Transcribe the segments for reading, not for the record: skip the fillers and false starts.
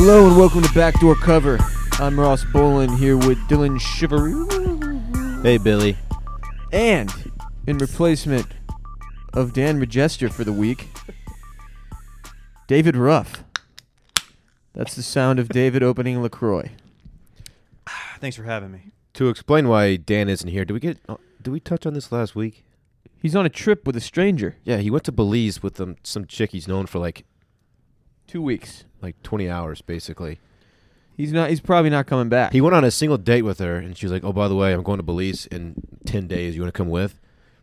Hello and welcome to Backdoor Cover. I'm Ross Bolin here with Dylan Shivery. Hey, Billy. And in replacement of Dan Regester for the week, David Ruff. That's the sound of David opening LaCroix. Thanks for having me. To explain why Dan isn't here, did we touch on this last week? He's on a trip with a stranger. Yeah, he went to Belize with some chick he's known for like 2 weeks. 20 hours, basically. He's probably not coming back. He went on a single date with her, and she was like, "Oh, by the way, I'm going to Belize in 10 days. You want to come with?"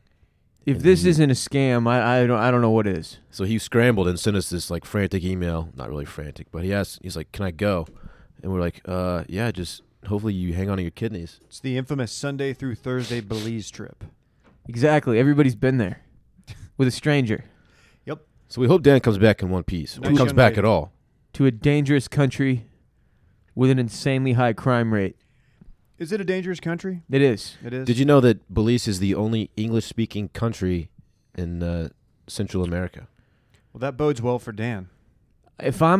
If this isn't a scam, I don't know what is. So he scrambled and sent us this like frantic email. Not really frantic, but he's like, "Can I go?" And we're like, yeah, just hopefully you hang on to your kidneys." It's the infamous Sunday through Thursday Belize trip. Exactly. Everybody's been there with a stranger. Yep. So we hope Dan comes back in one piece. Or Nice comes young back lady. at all. To a dangerous country with an insanely high crime rate. Is it a dangerous country? It is. It is. Did you know that Belize is the only English-speaking country in Central America? Well, that bodes well for Dan. If I'm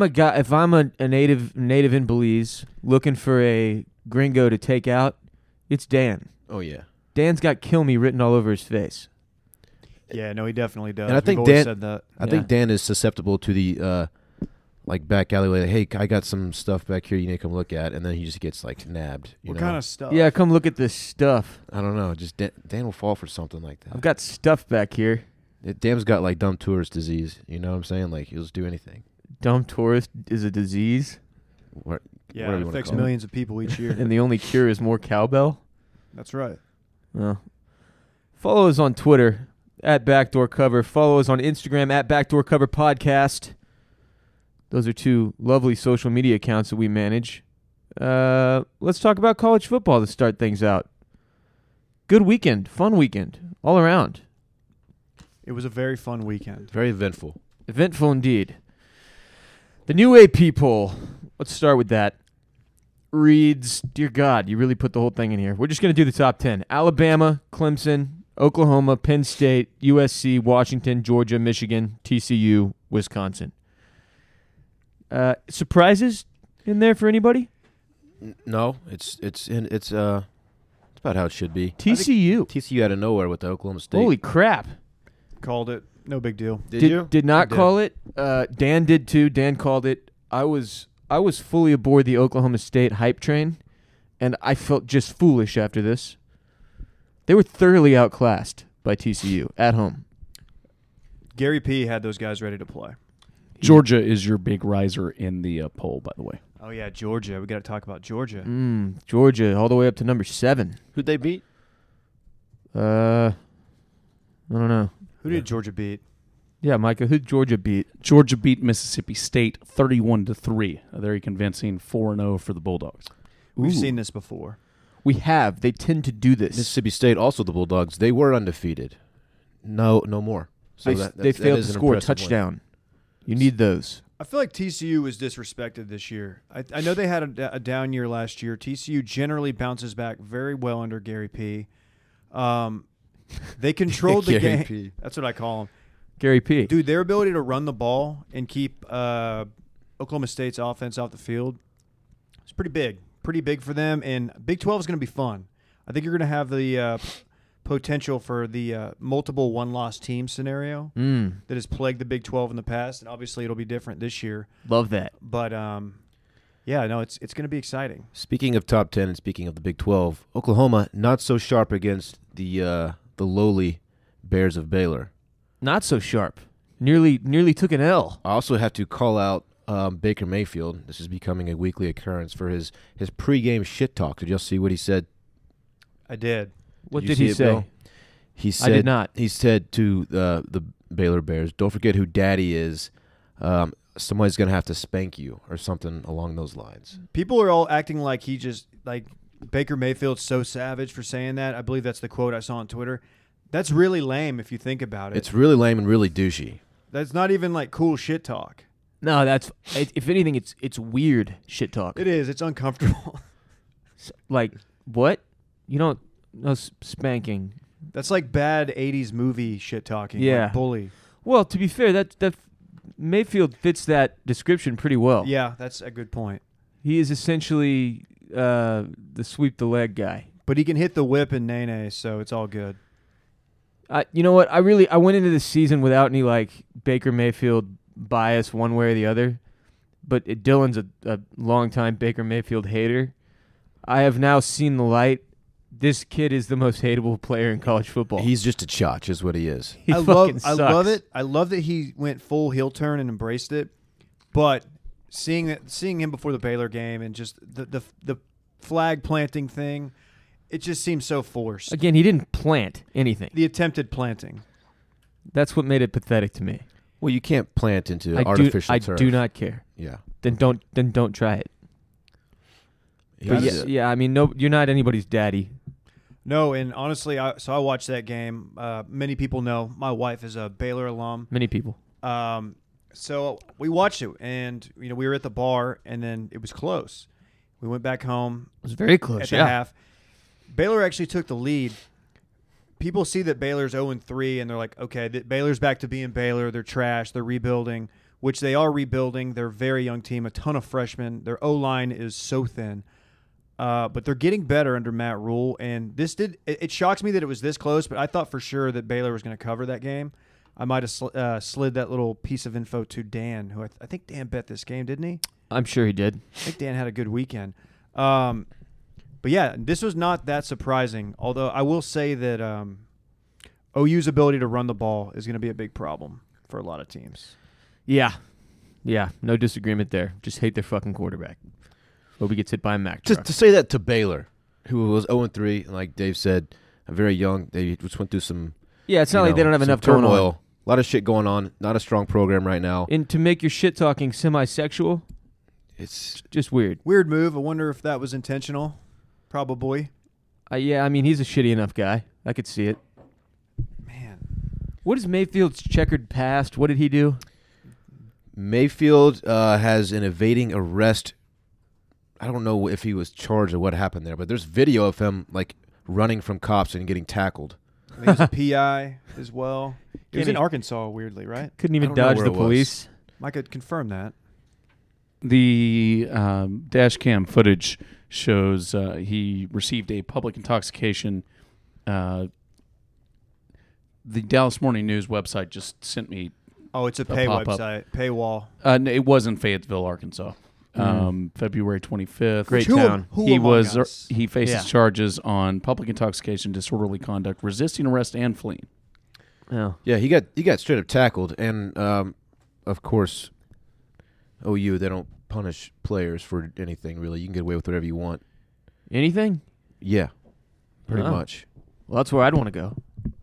a native in Belize looking for a gringo to take out, it's Dan. Oh, yeah. Dan's got "kill me" written all over his face. Yeah, no, he definitely does. And I think We've always Dan- said that. I think Dan is susceptible to the back alleyway. Like, hey, I got some stuff back here you need to come look at, and then he just gets nabbed. What kind of stuff? Yeah, come look at this stuff. I don't know. Just Dan will fall for something like that. I've got stuff back here. Dan's got dumb tourist disease. You know what I'm saying? Like, he'll just do anything. Dumb tourist is a disease, What, Yeah, whatever it you wanna affects call it. millions of people each year. and the only cure is more cowbell. That's right. Well, follow us on Twitter at Backdoor Cover. Follow us on Instagram at Backdoor Cover Podcast. Those are two lovely social media accounts that we manage. Let's talk about college football to start things out. Good weekend, fun weekend, all around. It was a very fun weekend. Very eventful. Eventful indeed. The new AP poll. Let's start with that. Reads, dear God, you really put the whole thing in here. We're just going to do the top 10. Alabama, Clemson, Oklahoma, Penn State, USC, Washington, Georgia, Michigan, TCU, Wisconsin. Surprises in there for anybody? No, it's about how it should be. TCU. TCU out of nowhere with the Oklahoma State. Holy crap. Called it. No big deal. Did you? Did not I did. call it. Dan did too. Dan called it. I was fully aboard the Oklahoma State hype train, and I felt just foolish after this. They were thoroughly outclassed by TCU at home. Gary P. had those guys ready to play. Georgia is your big riser in the poll, by the way. Oh, yeah, Georgia. We got to talk about Georgia. Georgia all the way up to number 7. Who'd they beat? I don't know. Who did Georgia beat? Yeah, Micah, who'd Georgia beat? Georgia beat Mississippi State 31-3. A very convincing 4-0 for the Bulldogs. We've Ooh. seen this before. We have. They tend to do this. Mississippi State, also the Bulldogs. They were undefeated. No more. So They that failed is to an score a impressive win. touchdown. You need those. I feel like TCU was disrespected this year. I know they had a down year last year. TCU generally bounces back very well under Gary P. They controlled the Gary game. P. That's what I call them. Gary P. Dude, their ability to run the ball and keep Oklahoma State's offense off the field is pretty big. Pretty big for them. And Big 12 is going to be fun. I think you're going to have the potential for the multiple one-loss team scenario that has plagued the Big 12 in the past. And obviously it'll be different this year. Love that. But, yeah, no, it's going to be exciting. Speaking of top 10 and speaking of the Big 12, Oklahoma not so sharp against the lowly Bears of Baylor. Not so sharp. Nearly took an L. I also have to call out Baker Mayfield. This is becoming a weekly occurrence for his pregame shit talk. Did y'all see what he said? I did. What Did did you he see it, say? Bill? He said, I did not. He said to the Baylor Bears, "Don't forget who Daddy is. Somebody's gonna have to spank you," or something along those lines. People are all acting like he just like Baker Mayfield's so savage for saying that. I believe that's the quote I saw on Twitter. That's really lame if you think about it. It's really lame and really douchey. That's not even like cool shit talk. No, if anything, it's weird shit talk. It is. It's uncomfortable. Like, what? You don't know spanking. That's like bad 80s movie shit talking. Yeah. Like bully. Well, to be fair, that Mayfield fits that description pretty well. Yeah, that's a good point. He is essentially the sweep the leg guy. But he can hit the whip in Nene, so it's all good. You know what? I went into this season without any like Baker Mayfield bias one way or the other. But Dylan's a longtime Baker Mayfield hater. I have now seen the light. This kid is the most hateable player in college football. He's just a chotch, is what he is. He I fucking love sucks. it. I love that he went full heel turn and embraced it. But seeing him before the Baylor game and just the flag planting thing, it just seems so forced. Again, he didn't plant anything. The attempted planting. That's what made it pathetic to me. Well, you can't plant into artificial turf. I do not care. Yeah. Then don't try it. But He's- yeah, I mean, no, you're not anybody's daddy. No, and honestly, I watched that game. Many people know my wife is a Baylor alum. Many people. So we watched it, and we were at the bar, and then it was close. We went back home It was very close. at the Yeah. half. Baylor actually took the lead. People see that Baylor's 0-3, and they're like, okay, Baylor's back to being Baylor. They're trash. They're rebuilding, which they are rebuilding. They're a very young team, a ton of freshmen. Their O-line is so thin. But they're getting better under Matt Rule, and it shocks me that it was this close, but I thought for sure that Baylor was going to cover that game. I might have slid that little piece of info to Dan, who I think Dan bet this game, didn't he? I'm sure he did. I think Dan had a good weekend. But yeah, this was not that surprising, although I will say that OU's ability to run the ball is going to be a big problem for a lot of teams. Yeah. Yeah. No disagreement there. Just hate their fucking quarterback. Hope he gets hit by a Mack truck. To say that to Baylor, who was 0-3, and like Dave said, very young. They just went through some. Yeah, it's not like they don't have some enough going on. turmoil. A lot of shit going on. Not a strong program right now. And to make your shit talking semi-sexual, It's just weird. Weird move. I wonder if that was intentional. Probably. Yeah, I mean, he's a shitty enough guy. I could see it. Man. What is Mayfield's checkered past? What did he do? Mayfield has an evading arrest. I don't know if he was charged or what happened there, but there's video of him like running from cops and getting tackled. I think he was a PI as well. He was Can in he- Arkansas, weirdly, right? Couldn't I even don't know dodge where the it was. police. I could confirm that. The dash cam footage shows he received a public intoxication. The Dallas Morning News website just sent me. Oh, it's a pay pop-up. website, paywall. No, it was in Fayetteville, Arkansas. February 25th. Great town. Who He among was us? he faces Yeah. charges on public intoxication, disorderly conduct, resisting arrest, and fleeing. Oh. Yeah, he got straight up tackled, and of course, OU they don't punish players for anything really. You can get away with whatever you want. Anything? Yeah, pretty Oh. much. Well, that's where I'd want to go.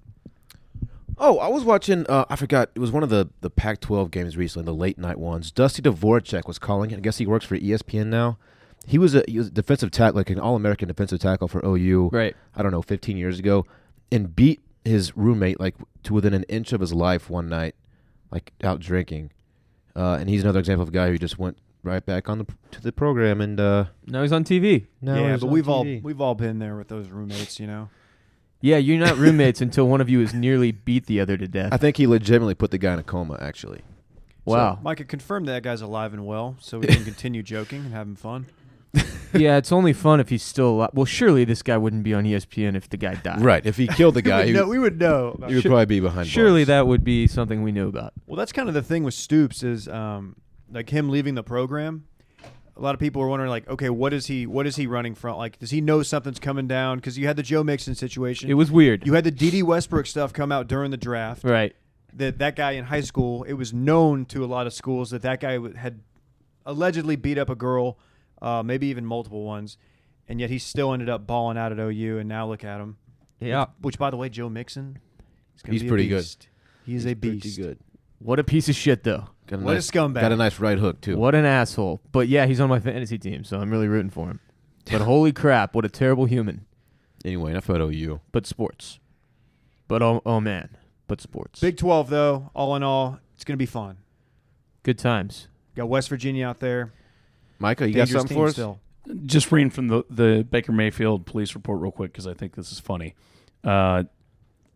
Oh, I was watching. I forgot. It was one of the Pac-12 games recently, the late night ones. Dusty Dvorak was calling. I guess he works for ESPN now. He was a defensive tackle, like an All-American defensive tackle for OU. Right. I don't know, 15 years ago, and beat his roommate like to within an inch of his life one night, like out drinking. And he's another example of a guy who just went right back on to the program, and Now he's on TV. now yeah, he's but on TV. we've all been there with those roommates, you know. Yeah, you're not roommates until one of you has nearly beat the other to death. I think he legitimately put the guy in a coma. Actually, Wow. So, Mike could confirm that guy's alive and well, so we can continue joking and having fun. Yeah, it's only fun if he's still alive. Well, surely this guy wouldn't be on ESPN if the guy died. right? If he killed the guy, we would know. he would probably be behind. Surely bars. that would be something we knew about. Well, that's kind of the thing with Stoops is like him leaving the program. A lot of people are wondering, like, okay, what is he running from? Like, does he know something's coming down? Because you had the Joe Mixon situation. It was weird. You had the D.D. Westbrook stuff come out during the draft. Right. That guy in high school, it was known to a lot of schools that guy had allegedly beat up a girl, maybe even multiple ones, and yet he still ended up balling out at OU. And now look at him. Yeah. Which by the way, Joe Mixon, gonna He's be a pretty good. beast. He's a beast. Pretty good. What a piece of shit, though. Got a What a nice, scumbag. Got a nice right hook too. What an asshole. But yeah, he's on my fantasy team, so I'm really rooting for him. But holy crap, what a terrible human. Anyway, enough about OU. But sports. But oh man. But sports. Big 12 though. All in all, it's gonna be fun. Good times. Got West Virginia out there. Micah, you got Dangerous something team for us? still. Just reading from the Baker Mayfield police report real quick because I think this is funny.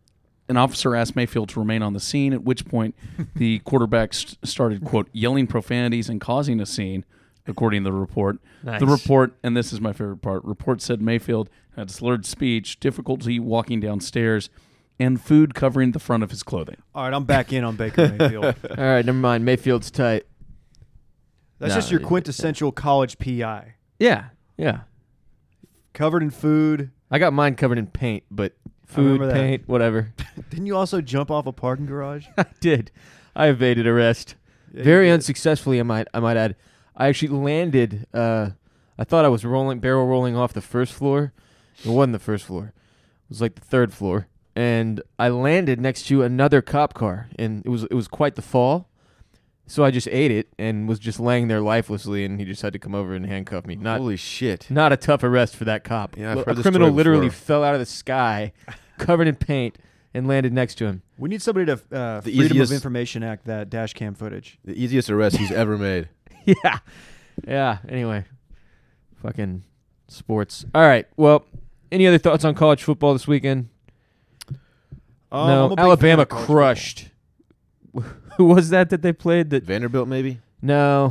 An officer asked Mayfield to remain on the scene, at which point the quarterback started, quote, yelling profanities and causing a scene, according to the report. Nice. The report, and this is my favorite part, report said Mayfield had slurred speech, difficulty walking downstairs, and food covering the front of his clothing. All right, I'm back in on Baker Mayfield. All right, never mind. Mayfield's tight. That's No, just your quintessential college PI. Yeah. Covered in food. I got mine covered in paint, but food, remember that. paint, whatever. Didn't you also jump off a parking garage? I did. I evaded arrest. Yeah, Very you did. unsuccessfully, I might add. I actually landed. I thought I was barrel rolling off the first floor. It wasn't the first floor. It was like the third floor, and I landed next to another cop car, and it was quite the fall. So I just ate it and was just laying there lifelessly, and he just had to come over and handcuff me. Holy shit. Not a tough arrest for that cop. Yeah, I've A heard this criminal story literally before. fell out of the sky, covered in paint, and landed next to him. We need somebody to The Freedom easiest- of Information Act that dash cam footage. The easiest arrest he's ever made. Yeah. Anyway, fucking sports. All right. Well, any other thoughts on college football this weekend? I'm No. a big fan Alabama of college crushed. Who was that they played? That Vanderbilt, maybe? no,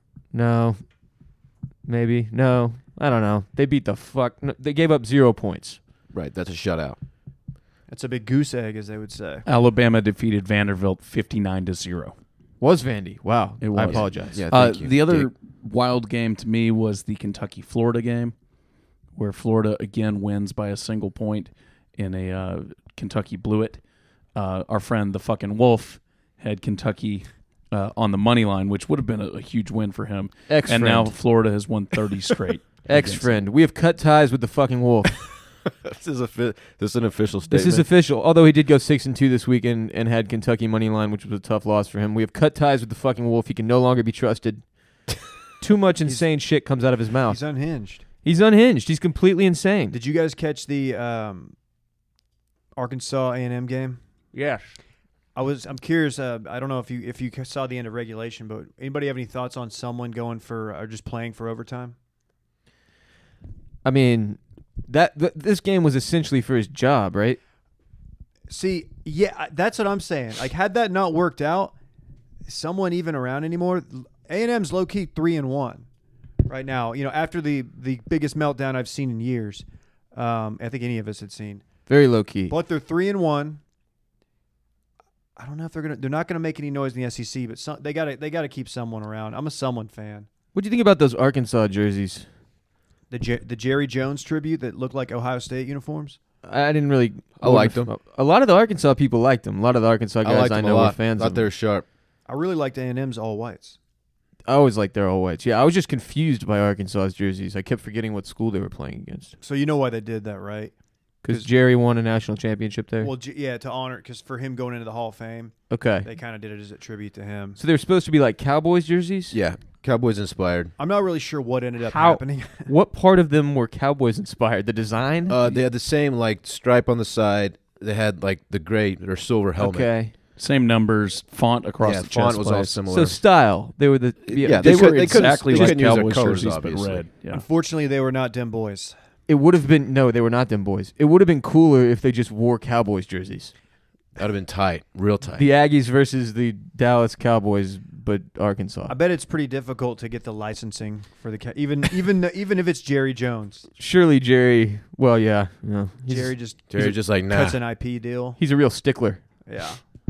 maybe no. I don't know. They beat the fuck. No, they gave up 0 points. Right, that's a shutout. football. That's a big goose egg, as they would say. Alabama defeated Vanderbilt 59-0. Was Vandy? Wow. It I was. apologize. Yeah, thank you. The other Dig. wild game to me was the Kentucky-Florida game, where Florida again wins by a single point in a Kentucky blew it. Our friend, the fucking Wolf, had Kentucky on the money line, which would have been a huge win for him. Ex-friend. And now Florida has won 30 straight. Ex-friend. We have cut ties with the fucking Wolf. This is an official This statement. is official. Although he did go 6-2 this weekend and had Kentucky money line, which was a tough loss for him. We have cut ties with the fucking Wolf. He can no longer be trusted. Too much insane shit comes out of his mouth. He's unhinged. He's unhinged. He's completely insane. Did you guys catch the Arkansas A&M game? Yes. I'm curious. I don't know if you saw the end of regulation, but anybody have any thoughts on someone going for or just playing for overtime? I mean, this game was essentially for his job, right? See, yeah, that's what I'm saying. Like, had that not worked out, is someone even around anymore? A&M's low key 3-1 right now. You know, after the biggest meltdown I've seen in years. I think any of us had seen. Very low key. But they're 3-1. I don't know if they're not gonna make any noise in the SEC, but they gotta keep someone around. I'm a someone fan. What do you think about those Arkansas jerseys? The Jerry Jones tribute that looked like Ohio State uniforms. I didn't really. I liked them. A lot of the Arkansas people liked them. A lot of the Arkansas I guys liked I them a know were lot. fans Thought of they them. were sharp. I really liked A&M's all whites. I always liked their all whites. Yeah, I was just confused by Arkansas's jerseys. I kept forgetting what school they were playing against. So you know why they did that, right? Because Jerry won a national championship there. Well, yeah, to honor, because for him going into the Hall of Fame, Okay. they kind of did it as a tribute to him. So they were supposed to be like Cowboys jerseys? Yeah, Cowboys inspired. I'm not really sure what ended up How- happening. What part of them were Cowboys inspired? The design? They had the same like stripe on the side. They had like the gray or silver helmet. Okay. Same numbers, font across Yeah, the font chest was all plate. similar. So style. They were the Yeah, They, They were couldn't- exactly they like couldn't use their Cowboys colors, jerseys, but obviously. red. Yeah. Unfortunately, they were not them boys. It would have been they were not them boys. It would have been cooler if they just wore Cowboys jerseys. That would have been tight, real tight. The Aggies versus the Dallas Cowboys, but Arkansas. I bet it's pretty difficult to get the licensing for the even if it's Jerry Jones. Surely Jerry. Well, yeah. He's, Jerry just Jerry just like nah. cuts an IP deal. he's a real stickler. Yeah.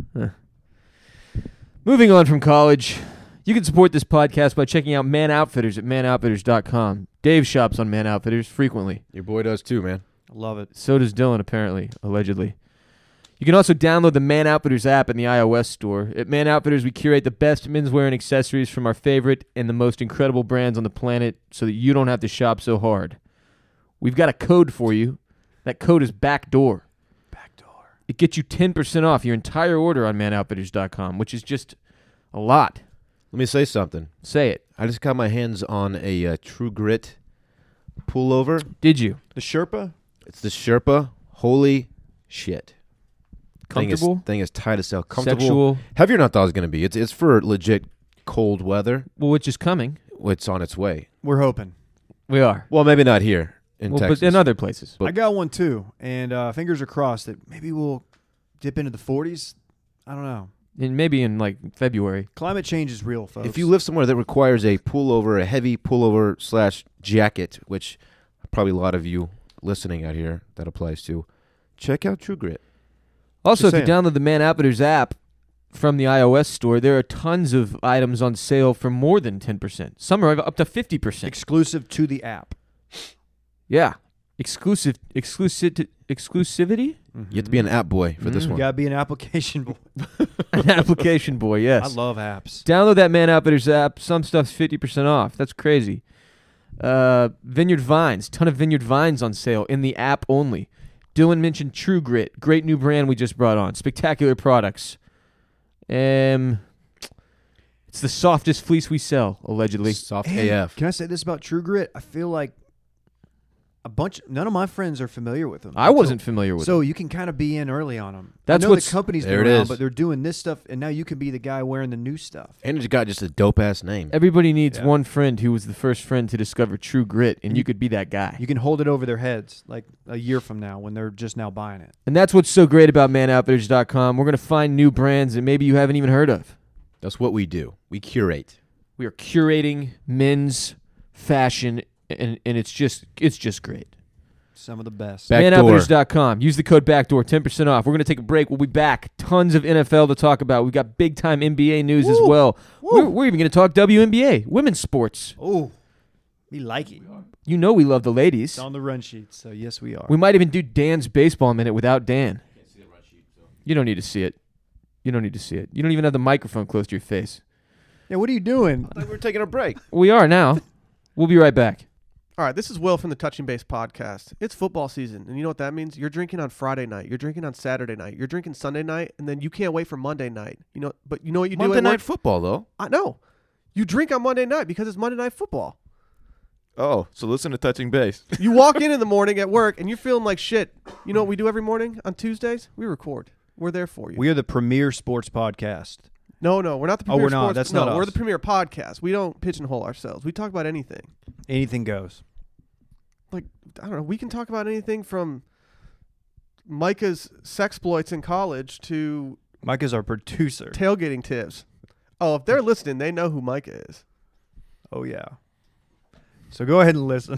Moving on from college, you can support this podcast by checking out Man Outfitters at manoutfitters.com. Dave shops on Man Outfitters frequently. Your boy does too, man. Love it. So does Dylan, apparently, allegedly. You can also download the Man Outfitters app in the iOS store. At Man Outfitters, we curate the best menswear and accessories from our favorite and the most incredible brands on the planet so that you don't have to shop so hard. We've got a code for you. That code is BACKDOOR. Backdoor. It gets you 10% off your entire order on manoutfitters.com, which is just a lot. Let me say something. Say it. I just got my hands on a True Grit pullover. Did you? The Sherpa? It's the Sherpa. Holy shit. Comfortable? Thing is tight as hell. Comfortable. Sexual? Heavier than I thought it was going to be. It's for legit cold weather. Well, which is coming. It's on its way. We're hoping. We are. Well, maybe not here in Well, Texas. but in other places. But- I got one too, and fingers are crossed that maybe we'll dip into the 40s. I don't know. And maybe in like February. Climate change is real, folks. If you live somewhere that requires a pullover, a heavy pullover / jacket, which probably a lot of you listening out here that applies to, check out True Grit. Also, if Just you download the Man Outfitters app from the iOS store, there are tons of items on sale for more than 10%. Some are up to 50%. exclusive to the app. Yeah. Exclusivity? You have to be an app boy for this You one. gotta be an application boy. An application boy, yes. I love apps. Download that Man Outfitters app. Some stuff's 50% off. That's crazy. Vineyard Vines. Ton of Vineyard Vines on sale in the app only. Dylan mentioned True Grit. Great new brand we just brought on. Spectacular products. It's the softest fleece we sell, allegedly. Soft And AF. Can I say this about True Grit? I feel like none of my friends are familiar with them. I wasn't familiar with So it. you can kind of be in early on them. That's I know what's- the company's there been it around, is. but they're doing this stuff, and now you can be the guy wearing the new stuff. And it's got just a dope-ass name. Everybody needs Yeah. one friend who was the first friend to discover True Grit, and you could be that guy. You can hold it over their heads like a year from now when they're just now buying it. And that's what's so great about manoutfitters.com. We're going to find new brands that maybe you haven't even heard of. That's what we do. We curate. We are curating men's fashion, and it's just great. Some of the best. Backdoor. Manoutfitters.com. Use the code BACKDOOR, 10% off. We're going to take a break. We'll be back. Tons of NFL to talk about. We've got big-time NBA news as well. We're even going to talk WNBA, women's sports. Oh, we like it. You know we love the ladies. It's on the run sheet, so yes, we are. We might even do Dan's baseball minute without Dan. You don't need to see it. You don't need to see it. You don't even have the microphone close to your face. Yeah, what are you doing? I thought we were taking a break. We are now. We'll be right back. All right, this is Will from the Touching Base podcast. It's football season, and you know what that means? You're drinking on Friday night, you're drinking on Saturday night, you're drinking Sunday night, and then you can't wait for Monday night. You know, but you know what you do Monday at Night work? Football, though. I know. You drink on Monday night because it's Monday Night Football. Oh, so listen to Touching Base. You walk in the morning at work, and you're feeling like shit. You know what we do every morning on Tuesdays? We record. We're there for you. We are the premier sports podcast. No, we're not the Oh, premier we're not. sports. That's no, not we're us. the premier podcast. We don't pigeonhole ourselves. We talk about anything. Anything goes. Like, I don't know, we can talk about anything from Micah's sexploits in college to Mike is our producer. tailgating tips. Oh, if they're listening, they know who Micah is. Oh, yeah. So go ahead and listen.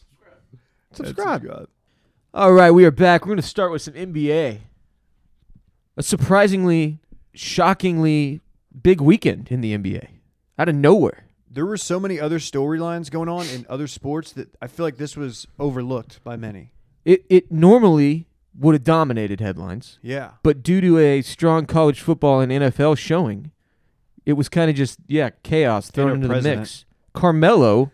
Subscribe. All right, we are back. We're going to start with some NBA. A surprisingly, shockingly big weekend in the NBA. Out of nowhere. There were so many other storylines going on in other sports that I feel like this was overlooked by many. It normally would have dominated headlines, Yeah. but due to a strong college football and NFL showing, it was kind of just, chaos thrown Potato into president. the mix. Carmelo,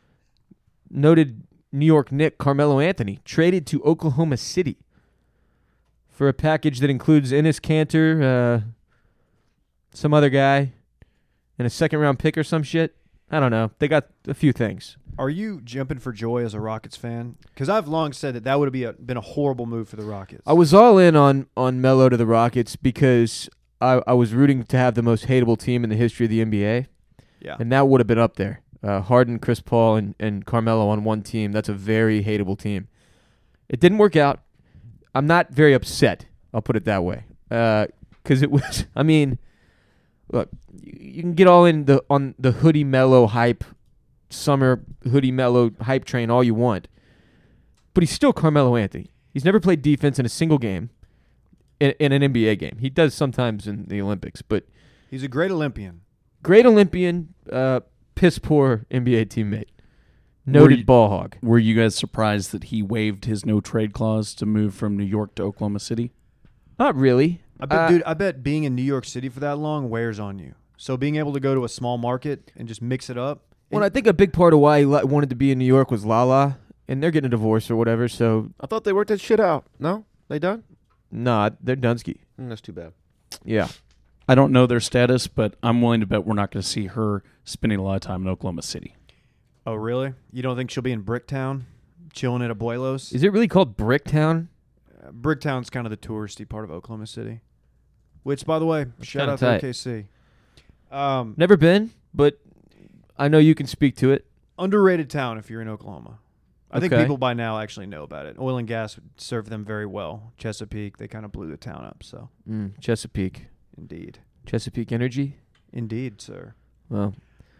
noted New York Knick Carmelo Anthony, traded to Oklahoma City for a package that includes Enes Kanter, some other guy, and a second-round pick or some shit. I don't know. They got a few things. Are you jumping for joy as a Rockets fan? Because I've long said that would have been a horrible move for the Rockets. I was all in on Melo to the Rockets because I was rooting to have the most hateable team in the history of the NBA, Yeah. and that would have been up there. Harden, Chris Paul, and Carmelo on one team. That's a very hateable team. It didn't work out. I'm not very upset. I'll put it that way. Because it was, I mean, look, you can get all in on the Hoodie Melo hype, summer Hoodie Melo hype train all you want, but he's still Carmelo Anthony. He's never played defense in a single game in an NBA game. He does sometimes in the Olympics, but He's a great Olympian. great Olympian, piss poor NBA teammate, noted ball hog. Were you guys surprised that he waived his no trade clause to move from New York to Oklahoma City? Not really. I bet being in New York City for that long wears on you. So being able to go to a small market and just mix it up. Well, I think a big part of why he wanted to be in New York was Lala, and they're getting a divorce or whatever. So I thought they worked that shit out. No? They done? nah, they're Dunsky. That's too bad. Yeah. I don't know their status, but I'm willing to bet we're not going to see her spending a lot of time in Oklahoma City. Oh, really? You don't think she'll be in Bricktown, chilling at Abuelos? Is it really called Bricktown? Bricktown's kind of the touristy part of Oklahoma City. Which, by the way, shout kinda out tight. to OKC. Never been, but I know you can speak to it. Underrated town if you're in Oklahoma. I think Okay. people by now actually know about it. Oil and gas would serve them very well. Chesapeake, they kind of blew the town up. So, Chesapeake. indeed. Chesapeake Energy. Indeed, sir. Well,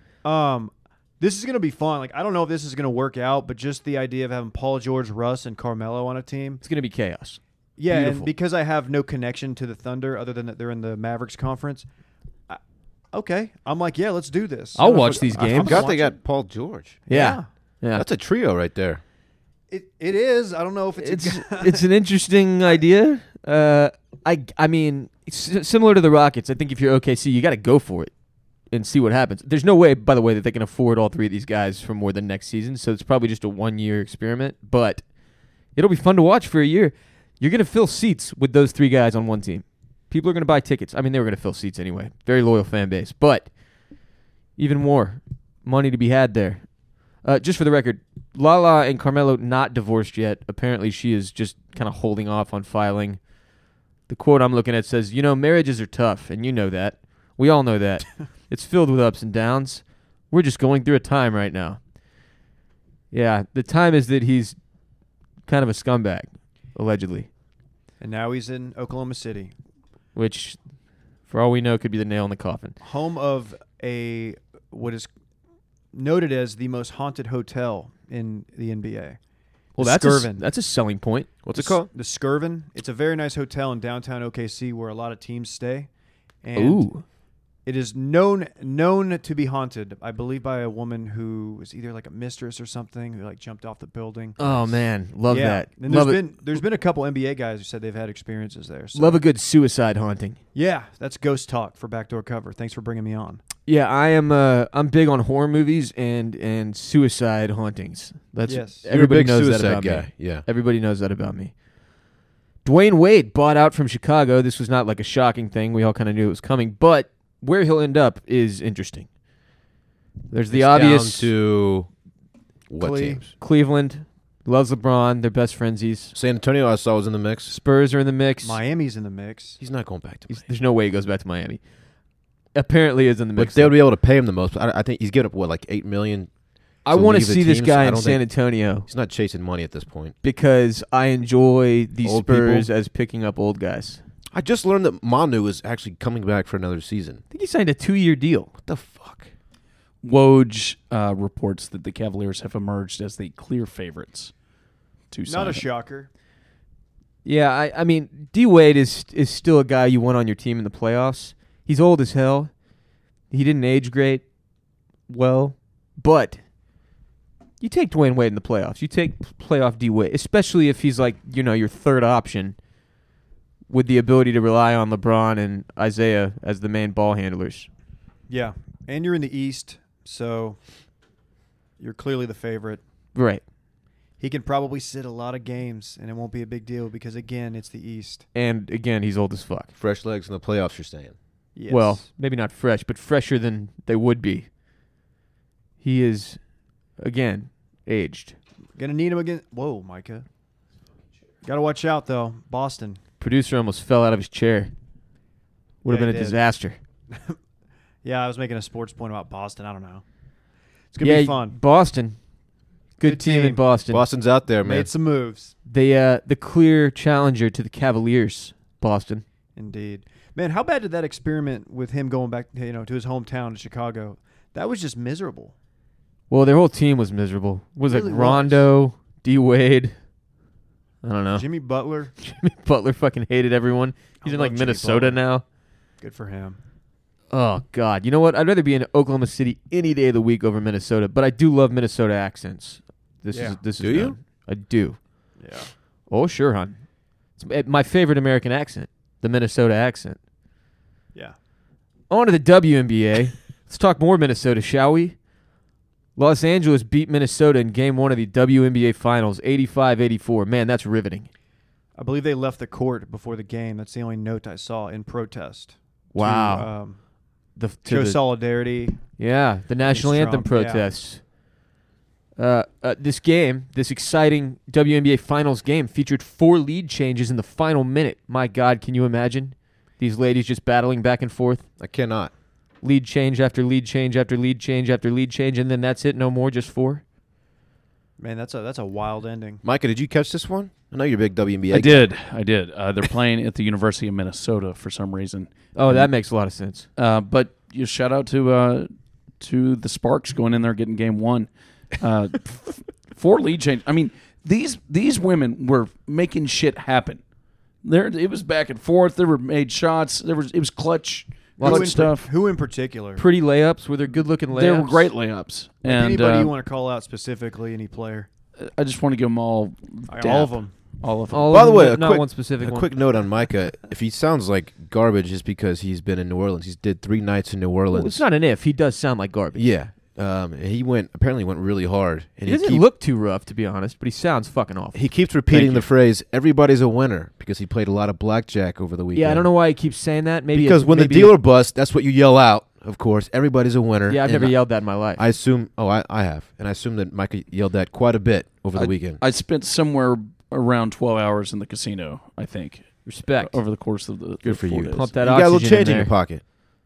This is going to be fun. Like, I don't know if this is going to work out, but just the idea of having Paul George, Russ, and Carmelo on a team. it's gonna be chaos. Yeah, Beautiful. and because I have no connection to the Thunder other than that they're in the Mavericks conference, okay, I'm like, yeah, let's do this. I'll I don't know watch if these I'm games. Forgot they watching. got Paul George. Yeah. That's a trio right there. It is. I don't know if it's It's an interesting idea. I mean, similar to the Rockets. I think if you're OKC, you got to go for it and see what happens. There's no way, by the way, that they can afford all three of these guys for more than next season. So it's probably just a 1-year experiment. But it'll be fun to watch for a year. You're gonna fill seats with those three guys on one team. People are gonna buy tickets. I mean, they were gonna fill seats anyway. Very loyal fan base, but even more money to be had there. Just for the record, Lala and Carmelo not divorced yet. Apparently, she is just kind of holding off on filing. The quote I'm looking at says, marriages are tough, and you know that. We all know that. It's filled with ups and downs. We're just going through a time right now. Yeah, the time is that he's kind of a scumbag, allegedly, And now he's in Oklahoma City, which, for all we know, could be the nail in the coffin. home of what is noted as the most haunted hotel in the NBA. Well, The that's Skirvin. that's a selling point. What's it called? The Skirvin. It's a very nice hotel in downtown OKC where a lot of teams stay. And Ooh. it is known to be haunted, I believe, by a woman who was either like a mistress or something who like jumped off the building. Oh, man. Love yeah. that. And there's been a couple NBA guys who said they've had experiences there. So. Love a good suicide haunting. Yeah, that's ghost talk for Backdoor Cover. Thanks for bringing me on. Yeah, I'm big on horror movies and suicide hauntings. That's Yes. You're a everybody big knows that suicide about guy. me. Yeah. Everybody knows that about me. Dwayne Wade bought out from Chicago. This was not like a shocking thing. We all kind of knew it was coming, but where he'll end up is interesting. There's the It's obvious down to what Cle- teams? Cleveland loves LeBron. They're best friendsies. San Antonio, I saw, was in the mix. Spurs are in the mix. Miami's in the mix. He's not going back to Miami. There's no way he goes back to Miami. Apparently is in the But mix. they would be able to pay him the most. I think he's getting up, like $8 million. I to want to leave the see this teams. guy I in don't San think- Antonio He's not chasing money at this point. because I enjoy the Old Spurs people? as picking up old guys. I just learned that Manu is actually coming back for another season. I think he signed a 2-year deal. What the fuck? Woj reports that the Cavaliers have emerged as the clear favorites to sign Not a him. shocker. Yeah, I mean, D Wade is still a guy you want on your team in the playoffs. He's old as hell. He didn't age great, well, but you take Dwayne Wade in the playoffs. You take playoff D Wade, especially if he's like your third option, with the ability to rely on LeBron and Isaiah as the main ball handlers. Yeah, and you're in the East, so you're clearly the favorite. Right. He can probably sit a lot of games, and it won't be a big deal because, again, it's the East. And again, he's old as fuck. Fresh legs in the playoffs, you're saying. Yes. Well, maybe not fresh, but fresher than they would be. He is, again, aged. Gonna need him again. Whoa, Micah. Gotta watch out, though. Boston. Producer almost fell out of his chair. Would have Yeah, been a he did. disaster. Yeah, I was making a sports point about Boston. I don't know. It's gonna Yeah, be fun. Boston. Good team in team. Boston. Boston's out there, man. Made some moves. The clear challenger to the Cavaliers, Boston. Indeed. Man, how bad did that experiment with him going back, to his hometown, Chicago? That was just miserable. Well, their whole team was miserable. Was Really it Rondo, D Wade? I don't know. Jimmy Butler, Jimmy Butler fucking hated everyone. He's I in like love Jimmy Minnesota Butler. now. good for him. Oh God! You know what? I'd rather be in Oklahoma City any day of the week over Minnesota. But I do love Minnesota accents. This Yeah. is Do you? known. I do. Yeah. Oh sure, hon. It's my favorite American accent, the Minnesota accent. Yeah. On to the WNBA. Let's talk more Minnesota, shall we? Los Angeles beat Minnesota in Game 1 of the WNBA Finals, 85-84. Man, that's riveting. I believe they left the court before the game. That's the only note I saw in protest. Wow. To, show solidarity. Yeah, the national Against anthem Trump, yeah. protests. This exciting WNBA Finals game, featured 4 lead changes in the final minute. My God, can you imagine these ladies just battling back and forth? I cannot. Lead change after lead change after lead change after lead change, and then that's it, no more, just 4? Man, that's a wild ending. Micah, did you catch this one? I know you're a big WNBA. I did. They're playing at the University of Minnesota for some reason. Oh, that makes a lot of sense. But you shout out to the Sparks going in there getting game one. 4 lead change. I mean, these women were making shit happen. It was back and forth. There were made shots. It was clutch. Lots of stuff. Who in particular? Pretty layups. Were there good-looking layups? They were great layups. Like And anybody you want to call out specifically? Any player? I just want to give them all. All of them. All of them. All By of the them, way, not one specific a one. quick note on Micah. If he sounds like garbage, it's because he's been in New Orleans. He's did 3 nights in New Orleans. Well, it's not an if. He does sound like garbage. Yeah. He apparently went really hard. And He doesn't look too rough, to be honest, but he sounds fucking awful. He keeps repeating Thank the you. phrase, everybody's a winner, because he played a lot of blackjack over the weekend. Yeah, I don't know why he keeps saying that. Maybe Because when the maybe dealer busts, that's what you yell out, of course. Everybody's a winner. Yeah, I've And never yelled that in my life. I assume, I have. And I assume that Micah yelled that quite a bit over the weekend. I spent somewhere around 12 hours in the casino, I think, Respect. over the course of the Good for 4 you. days. Pump that You got a little oxygen change in there. your pocket.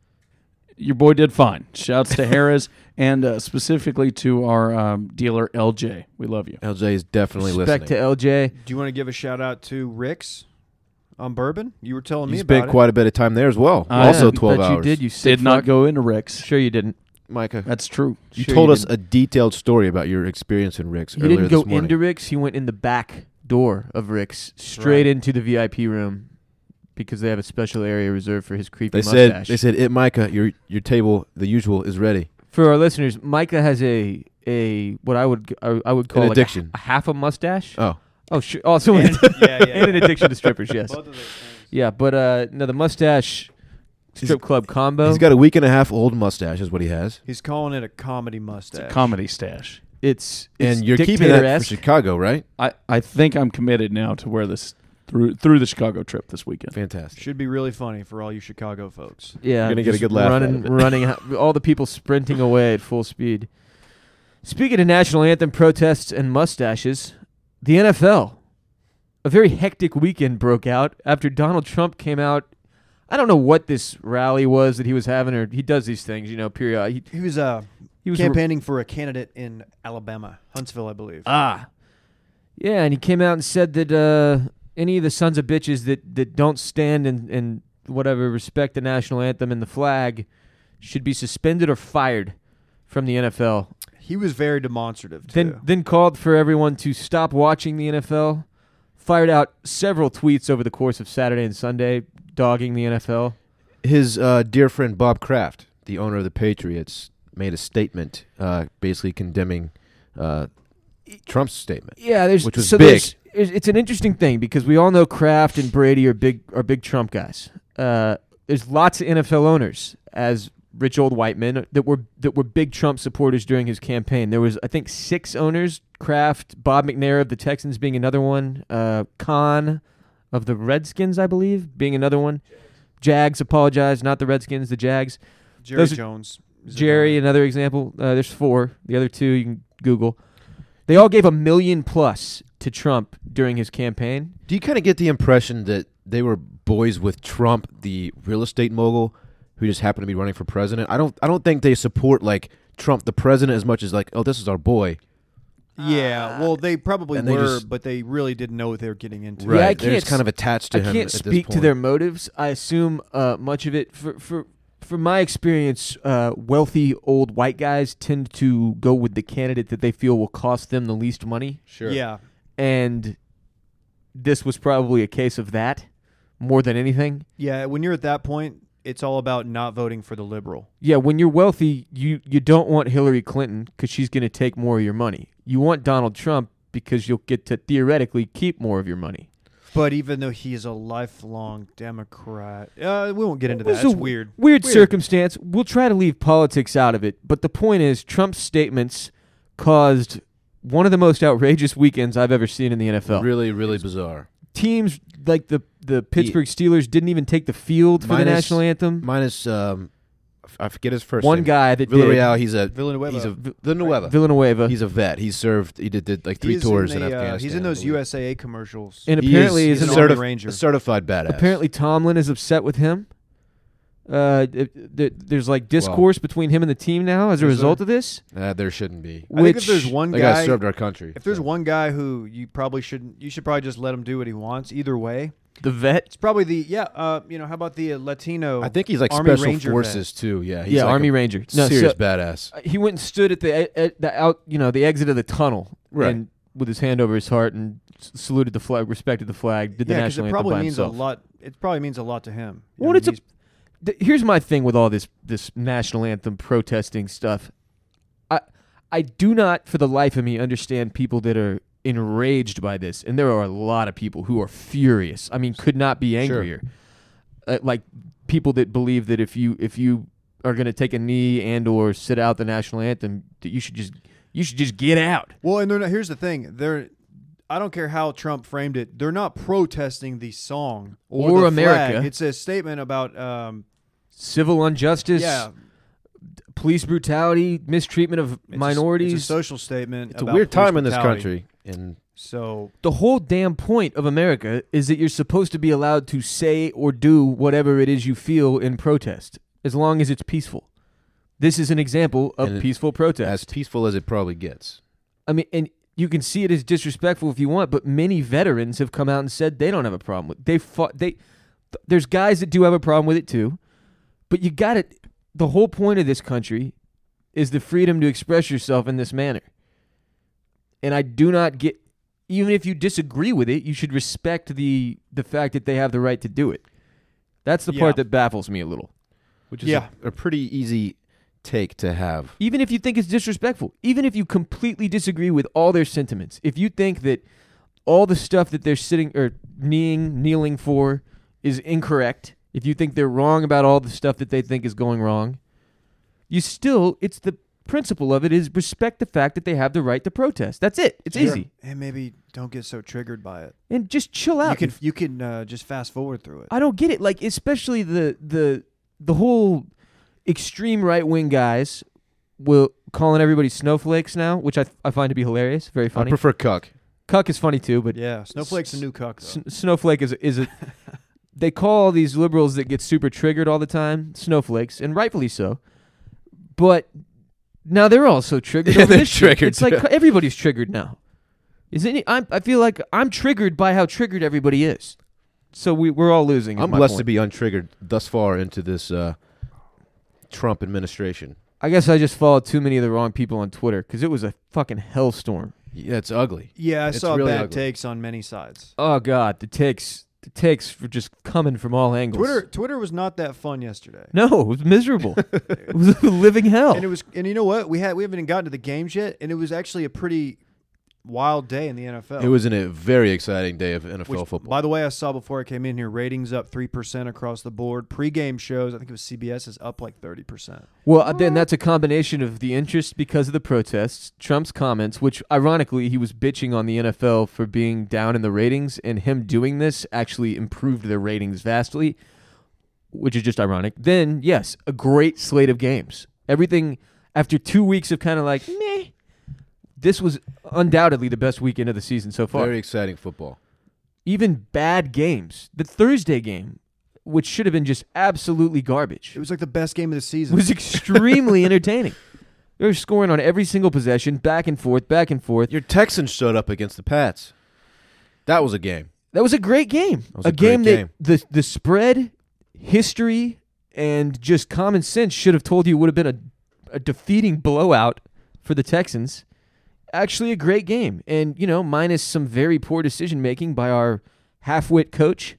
Your boy did fine. Shouts to Harris and specifically to our dealer, LJ. We love you. LJ is definitely Respect listening. to LJ. Do you want to give a shout out to Rick's on Bourbon? You were telling me He about spent quite a bit of time there as well. I Also bet 12 bet hours. you did. You sick Did not fuck. go into Rick's. Sure you didn't. Micah, That's true. you Sure told you us didn't. a detailed story about your experience in Rick's He earlier didn't go this morning. into Rick's. He went in the back door of Rick's, straight Right. into the VIP room, because they have a special area reserved for his creepy They mustache. said, Micah, your table, the usual, is ready. For our listeners, Micah has a what I would call An like addiction. a half a mustache. Oh, Oh, sure. Also, yeah, yeah. and an addiction to strippers. Yes. Both of those things. Yeah, but no, the mustache strip club combo. he's got a week and a half old mustache, is what he has. He's calling it a comedy It's mustache. a comedy stash. it's And you're keeping that for dictator-esque. Chicago, right? I think I'm committed now to wear this through the Chicago trip this weekend. Fantastic. Should be really funny for all you Chicago folks. Yeah, You're gonna get a just good laugh out Running, of it. running, all the people sprinting away at full speed. Speaking of national anthem protests and mustaches, the NFL, a very hectic weekend broke out after Donald Trump came out. I don't know what this rally was that he was having, or he does these things, period. He was He was campaigning for a candidate in Alabama, Huntsville, I believe. yeah, and he came out and said that any of the sons of bitches that don't stand and whatever respect the national anthem and the flag should be suspended or fired from the NFL. He was very demonstrative too. Then called for everyone to stop watching the NFL. Fired out several tweets over the course of Saturday and Sunday, dogging the NFL. His dear friend Bob Kraft, the owner of the Patriots, made a statement basically condemning Trump's statement. Yeah, Which was big. It's an interesting thing because we all know Kraft and Brady are big Trump guys. There's lots of NFL owners, as rich old white men, that were big Trump supporters during his campaign. There was, I think, 6 owners: Kraft, Bob McNair of the Texans being another one, Khan of the Redskins, I believe, being another one. Jags, apologize, not the Redskins, the Jags. Jerry those are- Jones. is Jerry, another. another example. There's 4. The other 2 you can Google. They all gave $1 million plus to Trump during his campaign. Do you kind of get the impression that they were boys with Trump, the real estate mogul, who just happened to be running for president? I don't think they support like Trump, the president, as much as like, oh, this is our boy. Yeah, well, they probably and they were, just- but they really didn't know what they were getting into. Right. I They're can't just kind of attached to I him. can't at this speak to point. their motives. I assume much of it, for my experience, wealthy old white guys tend to go with the candidate that they feel will cost them the least money. Sure. Yeah, And this was probably a case of that more than anything. yeah. When you're at that point, it's all about not voting for the liberal. Yeah, when you're wealthy, you don't want Hillary Clinton because she's going to take more of your money. You want Donald Trump because you'll get to theoretically keep more of your money. But even though he is a lifelong Democrat, we won't get into It was that. It's a weird. Weird circumstance. We'll try to leave politics out of it. But the point is, Trump's statements caused one of the most outrageous weekends I've ever seen in the NFL. Really, really bizarre. Teams like the Pittsburgh Steelers didn't even take the field for the Minus- national anthem. Minus, I forget his first One name. guy that Villarreal. He's a Villanueva. He's a Villanueva. Villanueva. He's a vet. He served. He did like 3 He's tours in in the, Afghanistan. He's in those I believe. USAA commercials. and He apparently is is an an Army Ranger. a certified badass. apparently Tomlin is upset with him. There's like discourse between him and the team now as a Is result there? of this. There shouldn't be. I think if there's one That guy guy, served our country. if there's so. one guy who you probably shouldn't, you should probably just let him do what he wants. Either way, The vet. it's probably how about the Latino? I think he's like Army special Ranger forces too. Yeah, he's Yeah, like Army a Ranger. serious badass. He went and stood at the exit of the tunnel, Right. and with his hand over his heart and saluted the flag, respected the flag, did the yeah, because national it anthem probably by means himself. a lot. It probably means a lot to him. Well, I mean, it's here's my thing with all this national anthem protesting stuff. I do not, for the life of me, understand people that are enraged by this, and there are a lot of people who are furious. I mean, could not be angrier. Like people that believe that if you are going to take a knee and or sit out the national anthem, that you should just get out. well, and here's the thing. I don't care how Trump framed it. They're not protesting the song Or the America. flag. It's a statement about Civil injustice, yeah, police brutality, mistreatment of minorities. It's a social statement. It's a about weird police time in this brutality. country, and So The whole damn point of America is that you're supposed to be allowed to say or do whatever it is you feel in protest, as long as it's peaceful. This is an example of And peaceful protest. as peaceful as it probably gets. I mean, and you can see it as disrespectful if you want, but many veterans have come out and said they don't have a problem with it. They fought. There's guys that do have a problem with it too, but you got it. The whole point of this country is the freedom to express yourself in this manner. And I do not get, even if you disagree with it, you should respect the fact that they have the right to do it. That's the Yeah. part that baffles me a little. Which is Yeah. a pretty easy take to have. Even if you think it's disrespectful, even if you completely disagree with all their sentiments, if you think that all the stuff that they're sitting or kneeling for is incorrect, if you think they're wrong about all the stuff that they think is going wrong, it's the principle of it is respect the fact that they have the right to protest. That's it. It's easy. and maybe don't get so triggered by it. And just chill out. You can just fast forward through it. I don't get it. Like, especially the whole extreme right wing guys will calling everybody snowflakes now, which I find to be hilarious, very I funny. prefer Cuck. Cuck is funny too, but Yeah, Snowflake's a new cuck. Though. Snowflake is a they call all these liberals that get super triggered all the time snowflakes, and rightfully so. But now they're also triggered. Yeah, over they're this shit. triggered, It's like too. everybody's triggered now. I feel like I'm triggered by how triggered everybody is. So we're all losing. I'm blessed to be untriggered thus far into this Trump administration. I guess I just followed too many of the wrong people on Twitter because it was a fucking hellstorm. Yeah, it's ugly. Yeah, I It's saw really bad ugly. takes on many sides. Oh God, the takes for just coming from all angles. Twitter was not that fun yesterday. No, it was miserable. It was a living hell. And you know what? We haven't even gotten to the games yet, and it was actually a pretty wild day in the NFL. It was a very exciting day of NFL Which, football. by the way, I saw before I came in here, ratings up 3% across the board. Pre-game shows, I think it was CBS, is up like 30%. Well, then that's a combination of the interest because of the protests, Trump's comments, which ironically he was bitching on the NFL for being down in the ratings, and him doing this actually improved their ratings vastly, which is just ironic. Then, yes, a great slate of games. Everything after 2 weeks of kind of like, meh, this was undoubtedly the best weekend of the season so far. Very exciting football. Even bad games. The Thursday game, which should have been just absolutely garbage, It was like the best game of the season. was extremely entertaining. They were scoring on every single possession, back and forth, back and forth. Your Texans showed up against the Pats. That was a game. That was a great game. That was A a great game game. that the spread, history, and just common sense should have told you would have been a defeating blowout for the Texans. Actually a great game. And, minus some very poor decision-making by our half-wit coach,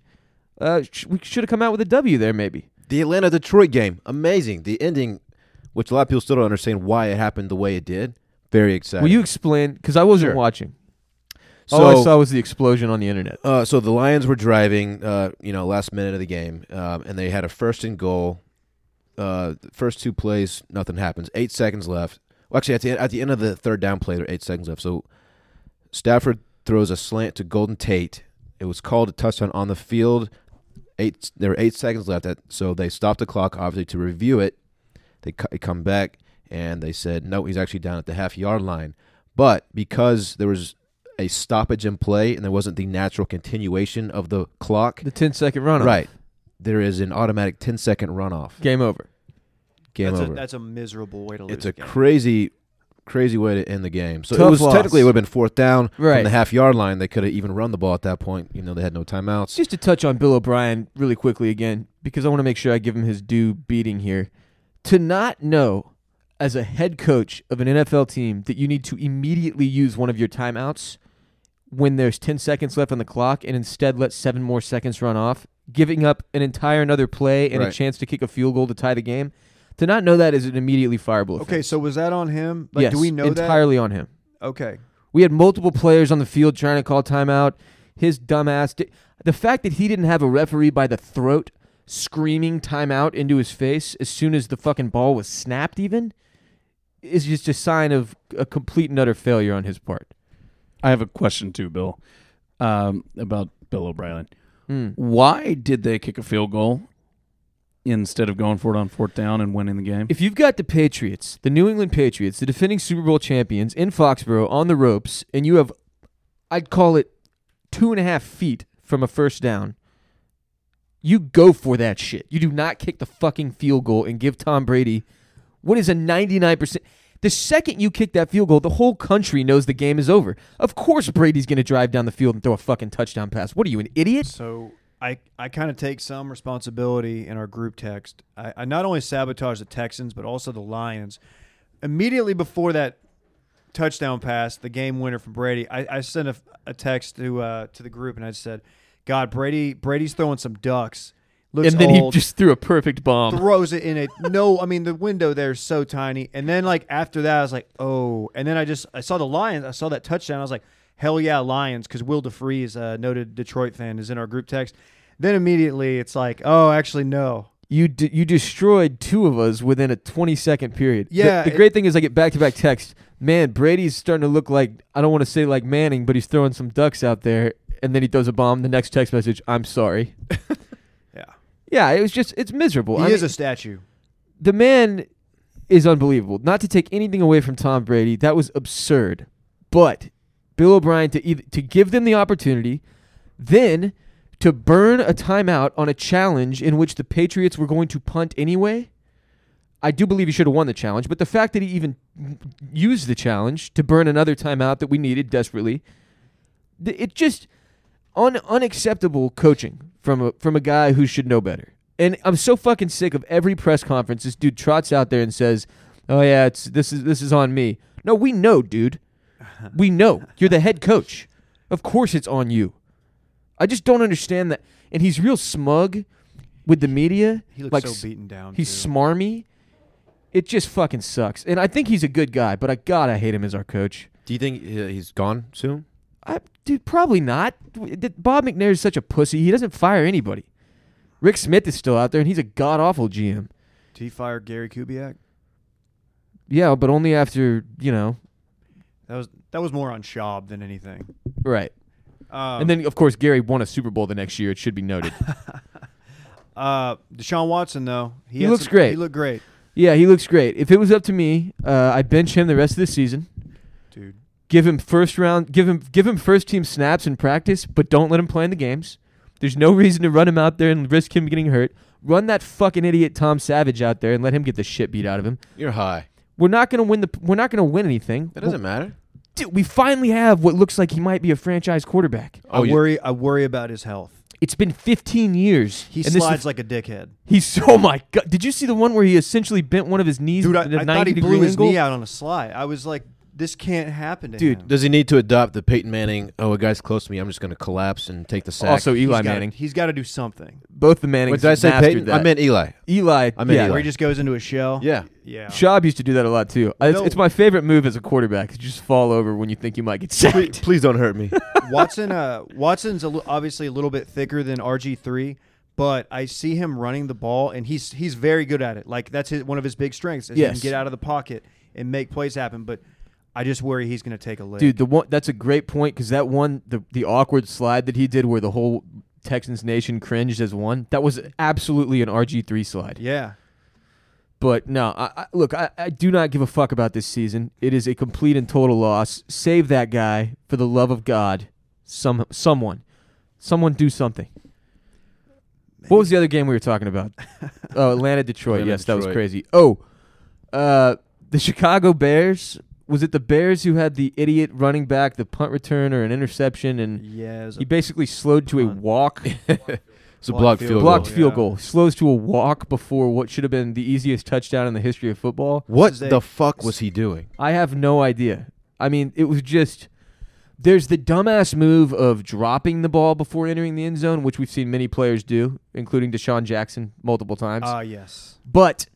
we should have come out with a W there maybe. The Atlanta-Detroit game, amazing. The ending, which a lot of people still don't understand why it happened the way it did, very exciting. Will you explain? Because I wasn't Sure. watching. So, All I saw was the explosion on the internet. so the Lions were driving, last minute of the game, and they had a first and goal. The first two plays, nothing happens. 8 seconds left. Well, actually, at the end of the third down play, there were 8 seconds left. So Stafford throws a slant to Golden Tate. It was called a touchdown on the field. There were 8 seconds left. So they stopped the clock, obviously, to review it. They come back, and they said, no, he's actually down at the half-yard line. But because there was a stoppage in play and there wasn't the natural continuation of the clock, The 10-second runoff. right, there is an automatic 10-second runoff. Game over. Game that's over. that's a miserable way to lose. It's a game. crazy way to end the game. So Tough it was loss. technically it would have been fourth down Right. from the half-yard line. They could have even run the ball at that point. They had no timeouts. Just to touch on Bill O'Brien really quickly again, because I want to make sure I give him his due beating here. To not know as a head coach of an NFL team that you need to immediately use one of your timeouts when there's 10 seconds left on the clock and instead let 7 more seconds run off, giving up an entire another play and a Right. chance to kick a field goal to tie the game. To not know that is an immediately fireable offense. Okay, so was that on him? Like, yes, do we know entirely on him. that? Okay. We had multiple players on the field trying to call timeout. His dumbass. The fact that he didn't have a referee by the throat screaming timeout into his face as soon as the fucking ball was snapped even is just a sign of a complete and utter failure on his part. I have a question too, Bill, about Bill O'Brien. Mm. Why did they kick a field goal instead of going for it on fourth down and winning the game? If you've got the Patriots, the New England Patriots, the defending Super Bowl champions in Foxborough on the ropes, and you have, I'd call it 2.5 feet from a first down, you go for that shit. You do not kick the fucking field goal and give Tom Brady what is a 99%. The second you kick that field goal, the whole country knows the game is over. Of course Brady's going to drive down the field and throw a fucking touchdown pass. What are you, an idiot? So I kind of take some responsibility in our group text. I not only sabotaged the Texans, but also the Lions. Immediately before that touchdown pass, the game winner from Brady, I sent a text to the group, and I said, God, Brady's throwing some ducks. Looks And then old. he just threw a perfect bomb. Throws it in it. No, I mean, the window there is so tiny. And then, like, after that, I was like, oh. And then I saw the Lions. I saw that touchdown. I was like, hell yeah, Lions, because Will DeFreeze, a noted Detroit fan, is in our group text. Then immediately it's like, oh, actually, no. You destroyed 2 of us within a 20-second period. Yeah, The great thing is I get back-to-back texts. Man, Brady's starting to look like, I don't want to say like Manning, but he's throwing some ducks out there. And then he throws a bomb. The next text message, I'm sorry. Yeah. Yeah, it's miserable. He is a statue. The man is unbelievable. Not to take anything away from Tom Brady, that was absurd. But Bill O'Brien to give them the opportunity, then to burn a timeout on a challenge in which the Patriots were going to punt anyway. I do believe he should have won the challenge, but the fact that he even used the challenge to burn another timeout that we needed desperately, it just unacceptable coaching from a guy who should know better. And I'm so fucking sick of every press conference this dude trots out there and says, "Oh yeah, this is on me." No, we know, dude. We know. You're the head coach. Of course it's on you. I just don't understand that. And he's real smug with the media. He looks like, so beaten down. He's too. smarmy. It just fucking sucks. And I think he's a good guy, but I hate him as our coach. Do you think he's gone soon? Dude, probably not. Bob McNair is such a pussy. He doesn't fire anybody. Rick Smith is still out there, and he's a god-awful GM. Did he fire Gary Kubiak? Yeah, but only after, That was more on Schaub than anything. right. And then, of course, Gary won a Super Bowl the next year. It should be noted. Deshaun Watson, though, He looks great. He looked great, Yeah, he looks great. If it was up to me, I'd bench him the rest of the season. dude. Give him give him first team snaps in practice, but don't let him play in the games. There's no reason to run him out there and risk him getting hurt. Run that fucking idiot Tom Savage out there and let him get the shit beat out of him. You're high. We're not gonna win anything. That doesn't matter. Dude, we finally have what looks like he might be a franchise quarterback. I worry about his health. It's been 15 years. He and this slides is- like a dickhead. He's oh my god! Did you see the one where he essentially bent one of his knees? Dude, at a I thought he 90-degree blew his angle? knee out on a slide. I was like, this can't happen to Dude, him. Does he need to adopt the Peyton Manning? Oh, a guy's close to me. I'm just going to collapse and take the sack. Also, Eli He's gotta- Manning. He's got to do something. Both the Mannings What did I say? mastered Peyton? that. I meant Eli. Eli. I meant yeah. Eli. Where he just goes into a shell. Yeah. Yeah. Schaub used to do that a lot too. No. It's my favorite move as a quarterback. To just fall over when you think you might get sacked. Please don't hurt me. Watson's obviously a little bit thicker than RG3, but I see him running the ball, and he's very good at it. Like, that's one of his big strengths is he Yes. can get out of the pocket and make plays happen. But I just worry he's going to take a lick. Dude, that's a great point because that one, the awkward slide that he did where the whole Texans nation cringed as one, that was absolutely an RG3 slide. Yeah. But no, I do not give a fuck about this season. It is a complete and total loss. Save that guy for the love of God. Someone do something. What was the other game we were talking about? Oh, Atlanta, Detroit. Atlanta, Yes, that was Detroit. crazy. Oh, the Chicago Bears. Was it the Bears who had the idiot running back, the punt return or an interception, and Yeah, he basically slowed to a punt. walk, It's a blocked field goal. blocked goal, field yeah. goal, slows to a walk before what should have been the easiest touchdown in the history of football. What This is the a- fuck was he doing? I have no idea. I mean, it was just there's the dumbass move of dropping the ball before entering the end zone, which we've seen many players do, including Deshaun Jackson multiple times. Yes. But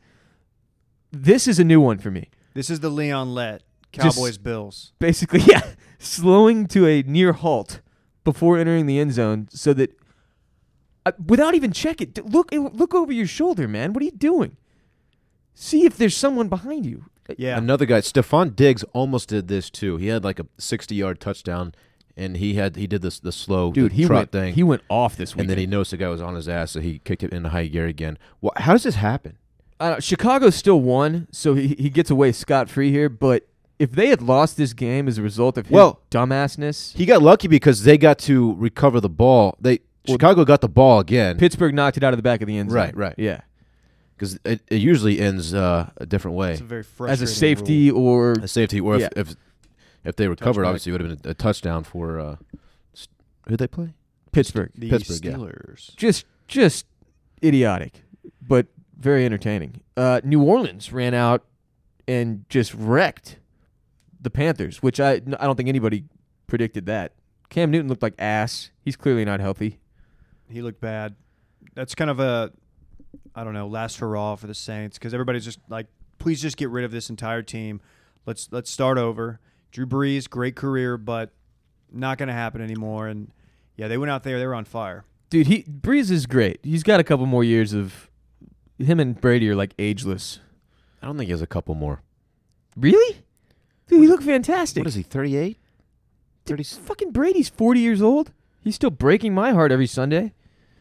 this is a new one for me. This is the Leon Lett Just- Cowboys Bills. Basically, yeah, slowing to a near halt before entering the end zone so that without even checking, look over your shoulder, man. What are you doing? See if there's someone behind you. Yeah. Another guy, Stephon Diggs, almost did this too. He had like a 60-yard touchdown, and he did this the slow Dude, the he trot went thing, he went off this weekend. and then he noticed the guy was on his ass, so he kicked it into high gear again. How does this happen? Chicago still won, so he gets away scot-free here, but if they had lost this game as a result of his dumbassness, He got lucky because they got to recover the ball. Chicago got the ball again Pittsburgh knocked it out of the back of the end zone. Right. Yeah. because it usually ends a different way. It's a very As frustrating a safety rule. or A safety, or Yeah. if they recovered, Touchback. obviously it would have been a touchdown for who'd they play? Pittsburgh. The Pittsburgh, yeah. Steelers. Just idiotic, but very entertaining. New Orleans ran out and just wrecked the Panthers, which I don't think anybody predicted that. Cam Newton looked like ass. He's clearly not healthy. He looked bad. That's kind of a, I don't know, last hurrah for the Saints because everybody's just like, please just get rid of this entire team. Let's start over. Drew Brees, great career, but not going to happen anymore. And yeah, they went out there. They were on fire. Dude, Breeze is great. He's got a couple more years of him and Brady are like ageless. I don't think he has a couple more. Really? Dude, he looked fantastic. What is he? 38? 30? Fucking Brady's 40 years old. He's still breaking my heart every Sunday.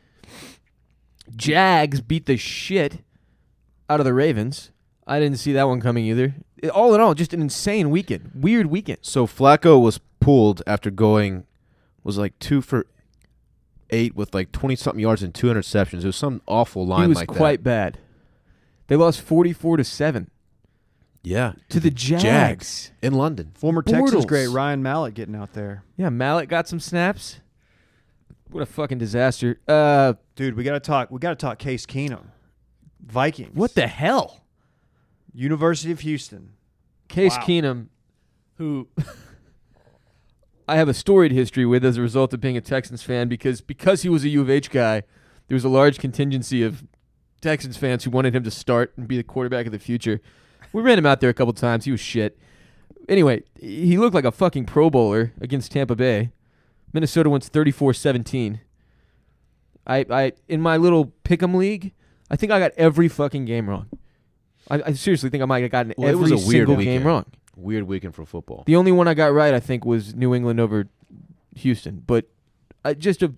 Jags beat the shit out of the Ravens. I didn't see that one coming either. All in all, just an insane weekend. Weird weekend. So Flacco was pulled after was like 2 for 8 with like 20-something yards and 2 interceptions. It was some awful line He was like quite bad. They lost 44-7 that. Yeah. to the Jags. In London. Former Texans Bortles. great Ryan Mallett getting out there. Yeah, Mallett got some snaps. What a fucking disaster. Dude, we got to talk Case Keenum. Vikings. What the hell? University of Houston. Case Wow. Keenum, who I have a storied history with as a result of being a Texans fan because he was a U of H guy, there was a large contingency of Texans fans who wanted him to start and be the quarterback of the future. We ran him out there a couple times. He was shit. Anyway, he looked like a fucking Pro Bowler against Tampa Bay. Minnesota wins 34-17. I in my little pick'em league, I think I got every fucking game wrong. I seriously think I might have gotten Well, it every was a weird single weekend. game wrong. Weird weekend for football. The only one I got right, I think, was New England over Houston. But the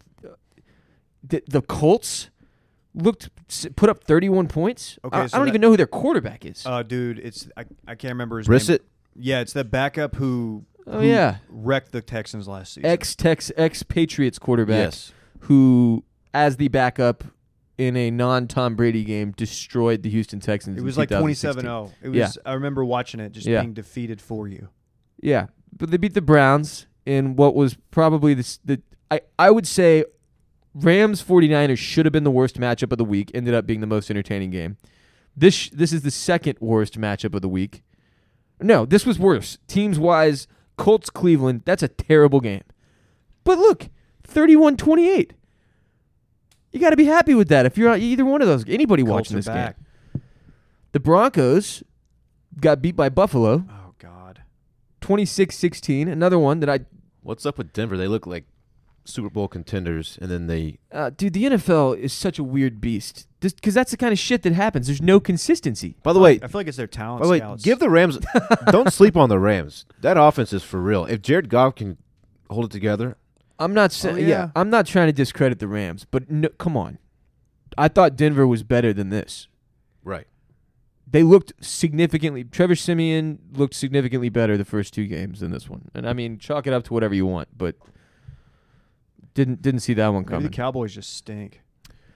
Colts put up 31 points. Okay, I so don't that- even know who their quarterback is. Dude, I can't remember his Brissett? name. Yeah, it's the backup who wrecked the Texans last season. Ex-Patriots quarterback Yes. who, as the backup in a non-Tom Brady game, destroyed the Houston Texans. It was in like 2016. 27-0. It was. Yeah. I remember watching it, just Yeah. being defeated for you. Yeah, but they beat the Browns in what was probably I would say Rams 49ers should have been the worst matchup of the week. Ended up being the most entertaining game. This is the second worst matchup of the week. No, this was worse. Teams wise, Colts Cleveland, that's a terrible game. But look, 31-28. You got to be happy with that if you're either one of those. Anybody Colts watching are this back. game. The Broncos got beat by Buffalo, Oh God. 26-16. Another one that What's up with Denver? They look like Super Bowl contenders, and then they dude, the NFL is such a weird beast. Because that's the kind of shit that happens. There's no consistency. By the way, I feel like it's their talent By the way, scouts. give the Rams. Don't sleep on the Rams. That offense is for real. If Jared Goff can hold it together, I'm not saying, yeah. I'm not trying to discredit the Rams, but no, come on. I thought Denver was better than this. right? They looked significantly. Trevor Siemian looked significantly better the first two games than this one. And I mean, chalk it up to whatever you want, but didn't see that one Maybe coming. the Cowboys just stink.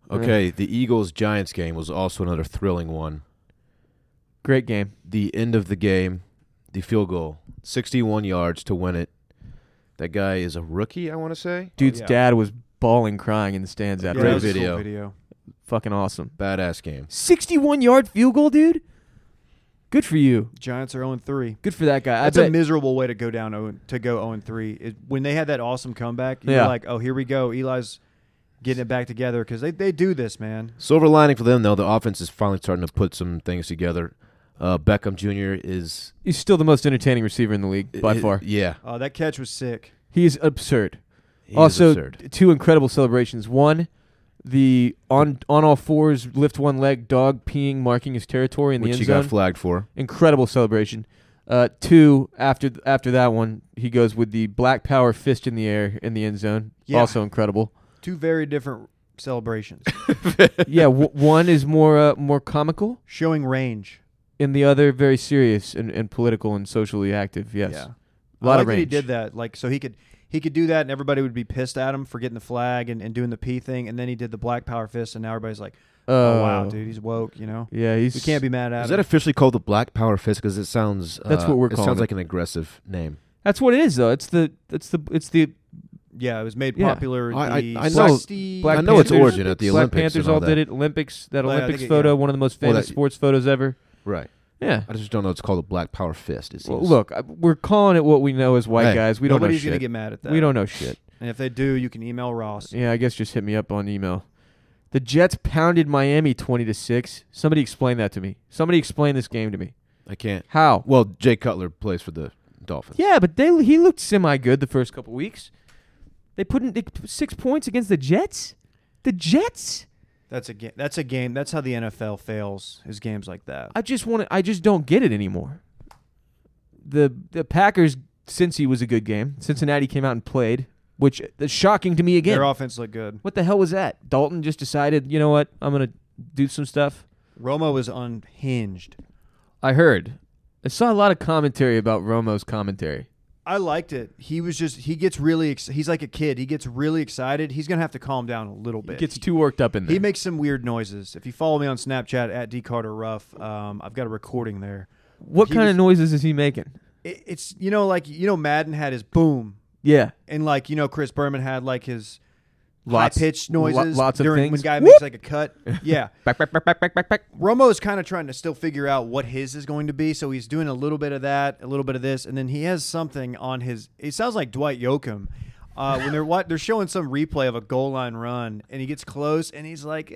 Okay, the Eagles-Giants game was also another thrilling one. Great game. The end of the game, the field goal, 61 yards to win it. That guy is a rookie, I want to say. Dude's yeah. dad was bawling, crying in the stands after. Yeah, Great that was a cool video. video. Fucking awesome. Badass game. 61-yard field goal, dude. Good for you. Giants are 0-3. Good for that guy. That's I a bet. miserable way to go down 0-3. When they had that awesome comeback, you're Yeah. like, oh, here we go. Eli's getting it back together because they do this, man. Silver lining for them, though, the offense is finally starting to put some things together. Beckham Jr. is He's still the most entertaining receiver in the league by far. Yeah. Oh, that catch was sick. He is absurd. He is Also, absurd. two incredible celebrations. One, the on all fours, lift one leg, dog peeing, marking his territory in the Which end he zone. got flagged for. Incredible celebration. Two, after that one, he goes with the black power fist in the air in the end zone. Yeah. Also incredible. Two very different celebrations. Yeah, one is more comical, Showing range. and the other very serious and political and socially active. Yes, Yeah. a lot I like of that range. he did that. Like, so he could do that and everybody would be pissed at him for getting the flag and doing the P thing. And then he did the black power fist and now everybody's like, oh, wow, dude, he's woke, you know? Yeah, We can't be mad at Is him. that officially called the Black Power Fist? Because it sounds That's what we're it calling sounds it. like an aggressive name. That's what it is, though. It's the Yeah, it was made Yeah. popular. I the know- Black I know its Panthers- origin at the Black Olympics and Panthers all all that. did it. Olympics, that Well, yeah, I Olympics think it- photo, yeah. one of the most Well, famous sports photos ever. Right. Yeah. I just don't know it's called the Black Power Fist. It Well, seems. look, we're calling it what we know as white Hey, guys. We don't know Nobody's going to shit. get mad at that. We don't know shit. And if they do, you can email Ross. Yeah, I guess just hit me up on email. The Jets pounded Miami 20-6. Somebody explain that to me. Somebody explain this game to me. I can't. How? Well, Jay Cutler plays for the Dolphins. Yeah, but he looked semi-good the first couple weeks. They put 6 points against the Jets? The Jets? That's a game. That's a game. That's how the NFL fails. Is games like that. I just don't get it anymore. The Packers, Cincy was a good game. Cincinnati came out and played, which is shocking to me again. Their offense looked good. What the hell was that? Dalton just decided, you know what? I'm going to do some stuff. Romo was unhinged. I heard. I saw a lot of commentary about Romo's commentary. I liked it. He gets really, he's like a kid. He gets really excited. He's going to have to calm down a little He bit. gets too worked up in there. He makes some weird noises. If you follow me on Snapchat at DCarterRuff, I've got a recording there. What he kind was- of noises is he making? It's, Madden had his boom. Yeah. And Chris Berman had like his Lots- high-pitched noises lots of during things. when guy makes like a cut. Yeah. Back. Romo is kind of trying to still figure out what his is going to be, so he's doing a little bit of that, a little bit of this, and then he has something on his. It sounds like Dwight Yoakam when they're showing some replay of a goal line run, and he gets close, and he's like,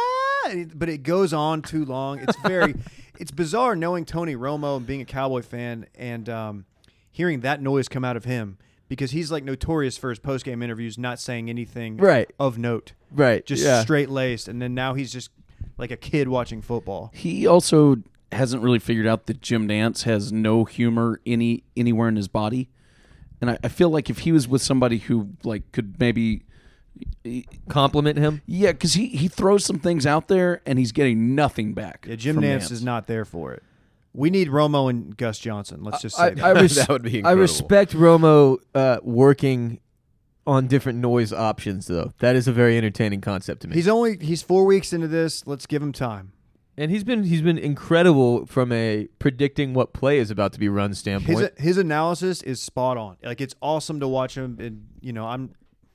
but it goes on too long. It's it's bizarre knowing Tony Romo and being a Cowboy fan and hearing that noise come out of him because he's like notorious for his post game interviews not saying anything Right. of note, Right. just yeah. straight laced, and then now he's just like a kid watching football. He also hasn't really figured out that Jim Nance has no humor anywhere in his body, and I feel like if he was with somebody who could maybe Compliment him. yeah, because he throws some things out there and he's getting nothing back. Yeah, Jim from Nance is not there for it. We need Romo and Gus Johnson. Let's just say that. That would be I incredible. respect Romo working on different noise options, though. That is a very entertaining concept to me. He's 4 weeks into this. Let's give him time. And he's been incredible from a predicting what play is about to be run standpoint. His analysis is spot on. Like it's awesome to watch him. And I'm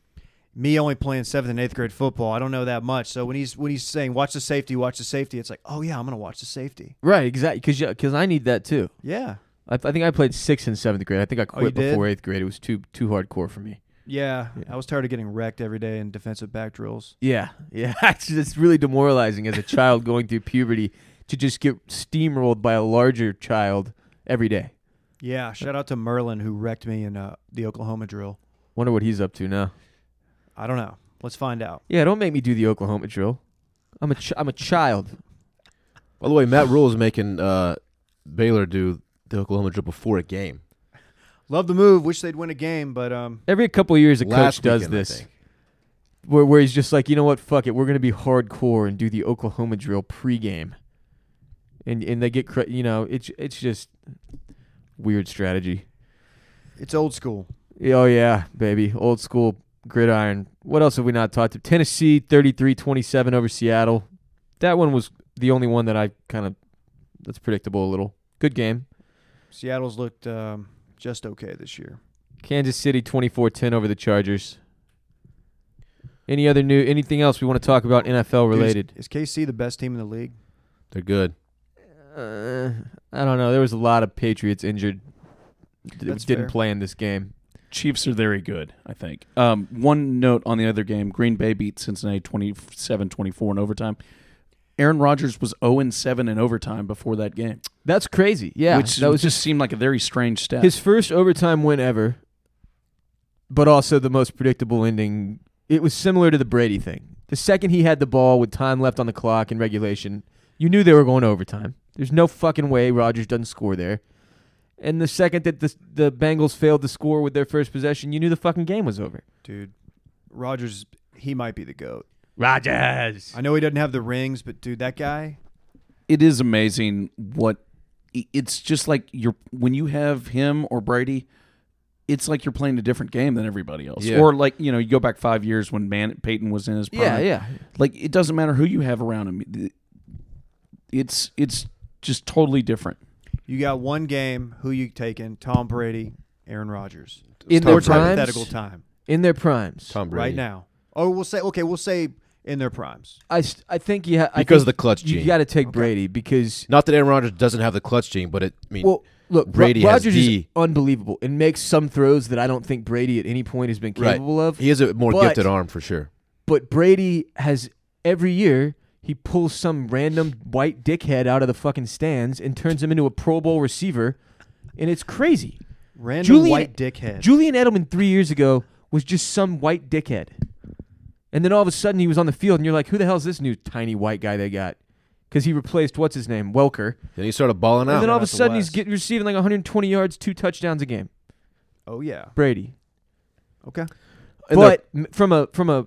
me only playing 7th and 8th grade football. I don't know that much. So when he's saying watch the safety, it's like, oh yeah, I'm gonna watch the safety. Right, exactly. Because I need that too. Yeah, I think I played 6th and 7th grade. I think I you quit did? before 8th grade. It was too hardcore for me. yeah. I was tired of getting wrecked every day in defensive back drills. Yeah. It's really demoralizing as a child going through puberty to just get steamrolled by a larger child every day. Yeah, shout out to Merlin who wrecked me in the Oklahoma drill. Wonder what he's up to now. I don't know. Let's find out. Yeah, don't make me do the Oklahoma drill. I'm a child. By the way, Matt Rule is making Baylor do the Oklahoma drill before a game. Love the move. Wish they'd win a game, but Every couple of years, a Last coach does weekend, I this, think. where he's just like, you know what, fuck it, we're gonna be hardcore and do the Oklahoma drill pregame, and they get it's just weird strategy. it's old school. Oh yeah, baby, old school gridiron. What else have we not talked to? Tennessee 33-27 over Seattle. That one was the only one that I that's predictable a little. Good game. Seattle's looked just okay this year. Kansas City 24-10 over the Chargers. Anything else we want to talk about NFL related? Is KC the best team in the league? They're good. I don't know. There was a lot of Patriots injured. That's Didn't fair. play in this game. Chiefs are very good, I think. One note on the other game, Green Bay beat Cincinnati 27-24 in overtime. Aaron Rodgers was 0-7 in overtime before that game. That's crazy. Yeah, Which that was just seemed like a very strange stat. his first overtime win ever, but also the most predictable ending. It was similar to the Brady thing. The second he had the ball with time left on the clock in regulation, you knew they were going to overtime. There's no fucking way Rodgers doesn't score there. And the second that the Bengals failed to score with their first possession, you knew the fucking game was over. Dude, Rodgers, he might be the GOAT. Rodgers. I know he doesn't have the rings, but dude, that guy. It is amazing what it's just like when you have him or Brady, it's like you're playing a different game than everybody else. Yeah. Or like, you go back 5 years when Peyton was in his prime. Yeah. Like it doesn't matter who you have around him. It's just totally different. You got one game. Who you taking? Tom Brady, Aaron Rodgers. In their Or primes? hypothetical time In their primes. Tom Brady. right now. Oh, we'll say in their primes. I think you have Because of the clutch You gene. got to take Brady because Not that Aaron Rodgers doesn't have the clutch gene, but well, look, Brady has Rodgers is the- unbelievable and makes some throws that I don't think Brady at any point has been Right. capable of. he has a more But- gifted arm for sure. But Brady has every year he pulls some random white dickhead out of the fucking stands and turns him into a Pro Bowl receiver, and it's crazy. Random white dickhead. Julian Edelman 3 years ago was just some white dickhead, and then all of a sudden he was on the field, and you're like, who the hell is this new tiny white guy they got? Because he replaced what's his name, Welker, Then he started balling and out. then all of a out the sudden he's West. receiving like 120 yards, 2 touchdowns a game. Oh yeah. Brady. Okay. And But from a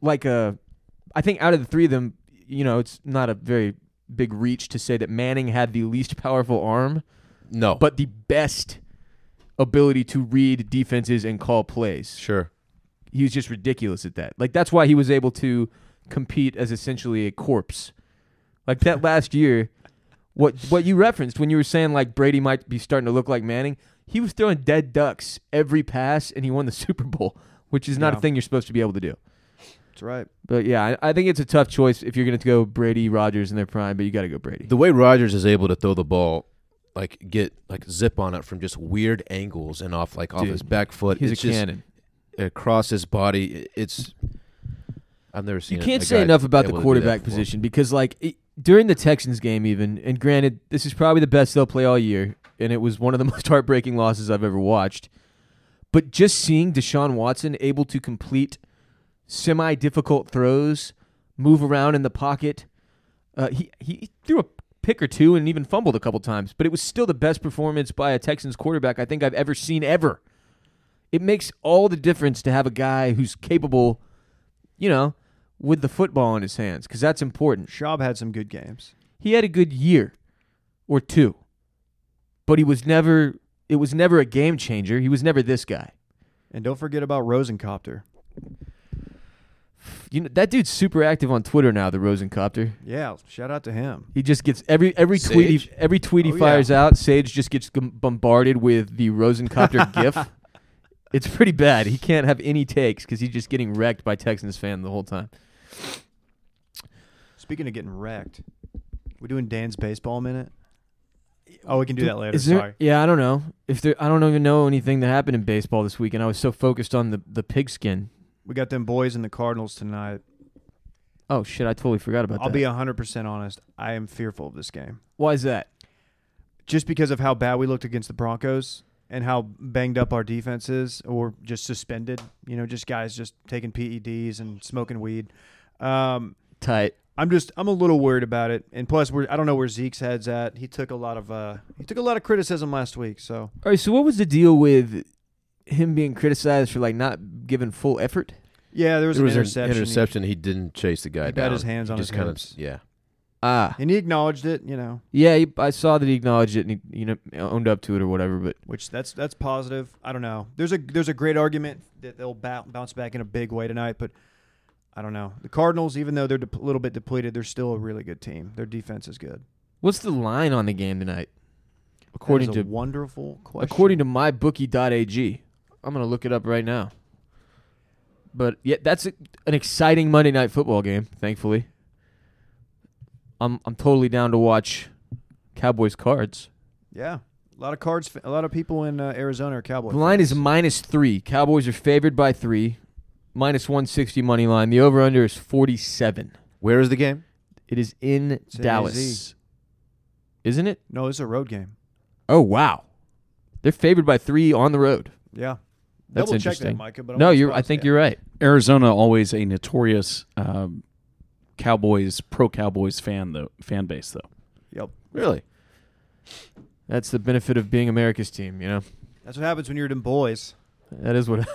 I think out of the three of them, it's not a very big reach to say that Manning had the least powerful arm, no, but the best ability to read defenses and call plays. sure. He was just ridiculous at that. Like, that's why he was able to compete as essentially a corpse. Like that last year, what you referenced when you were saying like Brady might be starting to look like Manning, he was throwing dead ducks every pass, and he won the Super Bowl, which is not a Yeah. thing you're supposed to be able to do. That's right. But yeah, I think it's a tough choice if you're going to go Brady, Rodgers in their prime, but you got to go Brady. The way Rodgers is able to throw the ball, get zip on it from just weird angles and off Dude, his back foot. He's it's a just cannon. across his body. It's I've never seen. You can't a say guy enough about the able to do that quarterback before. position because during the Texans game even, and granted, this is probably the best they'll play all year, and it was one of the most heartbreaking losses I've ever watched. But just seeing Deshaun Watson able to complete semi-difficult throws, move around in the pocket, he threw a pick or two and even fumbled a couple times, but it was still the best performance by a Texans quarterback I think I've ever seen ever. It makes all the difference to have a guy who's capable, with the football in his hands, because that's important. Schaub had some good games. He had a good year or two, but it was never a game changer. He was never this guy. And don't forget about Rosencopter. That dude's super active on Twitter now, the Rosencopter. Yeah, shout out to him. He just gets every tweet he Oh, fires yeah. out. Sage just gets bombarded with the Rosencopter GIF. It's pretty bad. He can't have any takes because he's just getting wrecked by Texans fan the whole time. Speaking of getting wrecked, we doing Dan's baseball minute? Oh, we can do that later. Is there? Sorry. Yeah, I don't know. I don't even know anything that happened in baseball this weekend. I was so focused on the pigskin. We got them boys and the Cardinals tonight. Oh shit! I totally forgot about I'll that. be 100% honest. I am fearful of this game. Why is that? Just because of how bad we looked against the Broncos and how banged up our defense is, or just suspended. Just guys just taking PEDs and smoking weed. Tight. I'm a little worried about it. And plus, I don't know where Zeke's head's at. He took a lot of criticism last week. So All right. So what was the deal with him being criticized for not giving full effort? yeah, there was There an was an interception. interception. He didn't chase the guy He down. got his hands on He just his kind hips. of And he acknowledged it, Yeah, I saw that he acknowledged it and he owned up to it or whatever. But which that's positive. I don't know. There's a great argument that they'll bounce back in a big way tonight, but I don't know. The Cardinals, even though they're a little bit depleted, they're still a really good team. Their defense is good. what's the line on the game tonight? That is a wonderful question. According to mybookie.ag, I'm gonna look it up right now. But yeah, that's an exciting Monday Night Football game. Thankfully, I'm totally down to watch Cowboys Cards. Yeah, a lot of Cards. A lot of people in Arizona are Cowboys. The line fans. is -3. Cowboys are favored by 3. -160 money line. The over/under is 47. Where is the game? It is in It's in Dallas, AZ. isn't it? No, it's a road game. Oh wow, they're favored by 3 on the road. Yeah, That's double check interesting. that, Micah. But I'm No, not I surprised. think you're right. Arizona always a notorious pro Cowboys fan base though. Yep, Really? That's the benefit of being America's team. that's what happens when you're them boys. That is what.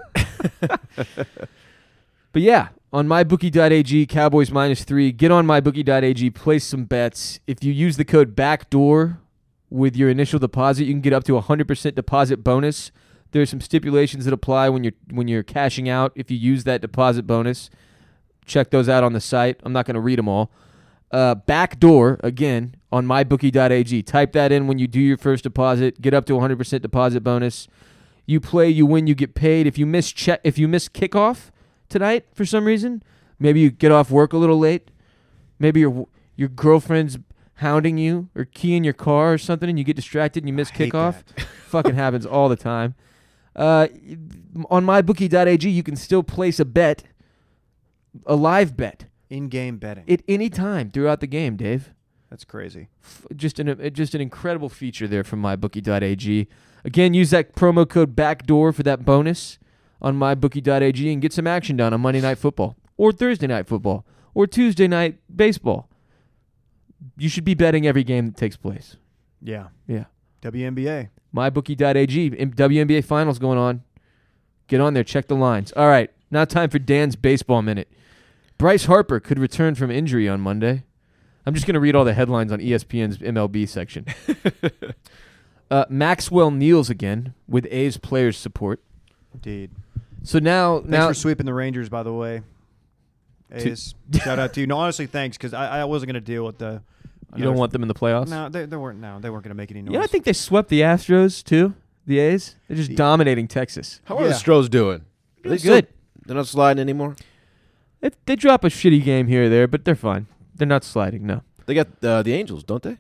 But yeah, on mybookie.ag, Cowboys -3. Get on mybookie.ag, place some bets. If you use the code BACKDOOR with your initial deposit, you can get up to 100% deposit bonus. There are some stipulations that apply when you're cashing out. If you use that deposit bonus, check those out on the site. I'm not going to read them all. Backdoor, again, on mybookie.ag. Type that in when you do your first deposit. Get up to 100% deposit bonus. You play, you win, you get paid. If you miss kickoff tonight for some reason, maybe you get off work a little late. Maybe your girlfriend's hounding you or keying your car or something, and you get distracted and you miss I hate kickoff. that. Fucking happens all the time. On mybookie.ag, you can still place a bet, a live bet, In-game betting. at any time throughout the game, Dave. That's crazy. Just an incredible feature there from mybookie.ag. Again, use that promo code BACKDOOR for that bonus on mybookie.ag and get some action done on Monday Night Football or Thursday Night Football or Tuesday Night Baseball. You should be betting every game that takes place. Yeah. Yeah. WNBA. mybookie.ag. WNBA Finals going on. Get on there. Check the lines. All right. Now time for Dan's Baseball Minute. Bryce Harper could return from injury on Monday. I'm just going to read all the headlines on ESPN's MLB section. Maxwell kneels again with A's players' support. Indeed. So now Thanks for sweeping the Rangers, by the way. A's. Shout out to you. No, honestly, thanks, because I wasn't going to deal with the. you don't want them in the playoffs? No, they weren't. No, they weren't going to make any noise. Yeah, I think they swept the Astros too. The A's. They're just dominating Texas. How are the Yeah. Stros doing? Are They're they still- good. They're not sliding anymore? They drop a shitty game here or there, but they're fine. They're not sliding. No. They got the Angels, don't they?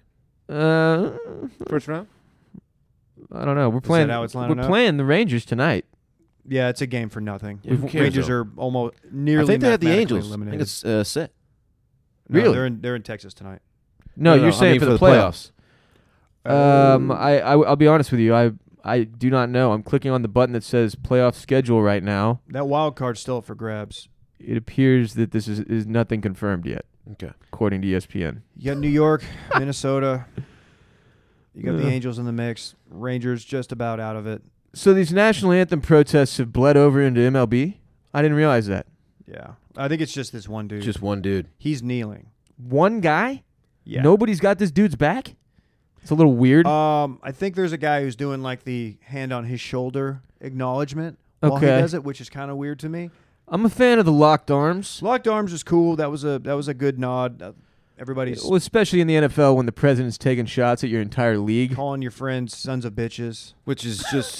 First round? I don't know. We're that playing. how it's lining We're up? playing the Rangers tonight. Yeah, it's a game for nothing. Yeah, who cares, Rangers though? are almost nearly. I think they had the mathematically Angels. I eliminated. think it's set. No, Really? they're in Texas tonight. No, you're I saying mean for the playoffs. Oh. I'll be honest with you. I do not know. I'm clicking on the button that says playoff schedule right now. That wild card's still up for grabs. It appears that this is nothing confirmed yet, Okay. according to ESPN. You got New York, Minnesota. You got the Ugh. Angels in the mix. Rangers just about out of it. So these national anthem protests have bled over into MLB. I didn't realize that. Yeah, I think it's just this one dude. Just one dude. He's kneeling. One guy? Yeah. Nobody's got this dude's back? It's a little weird. I think there's a guy who's doing like the hand on his shoulder acknowledgement while he Okay. does it, which is kind of weird to me. I'm a fan of the locked arms. Locked arms is cool. That was a good nod. Everybody's Well, especially in the NFL when the president's taking shots at your entire league. calling your friends sons of bitches. Which is just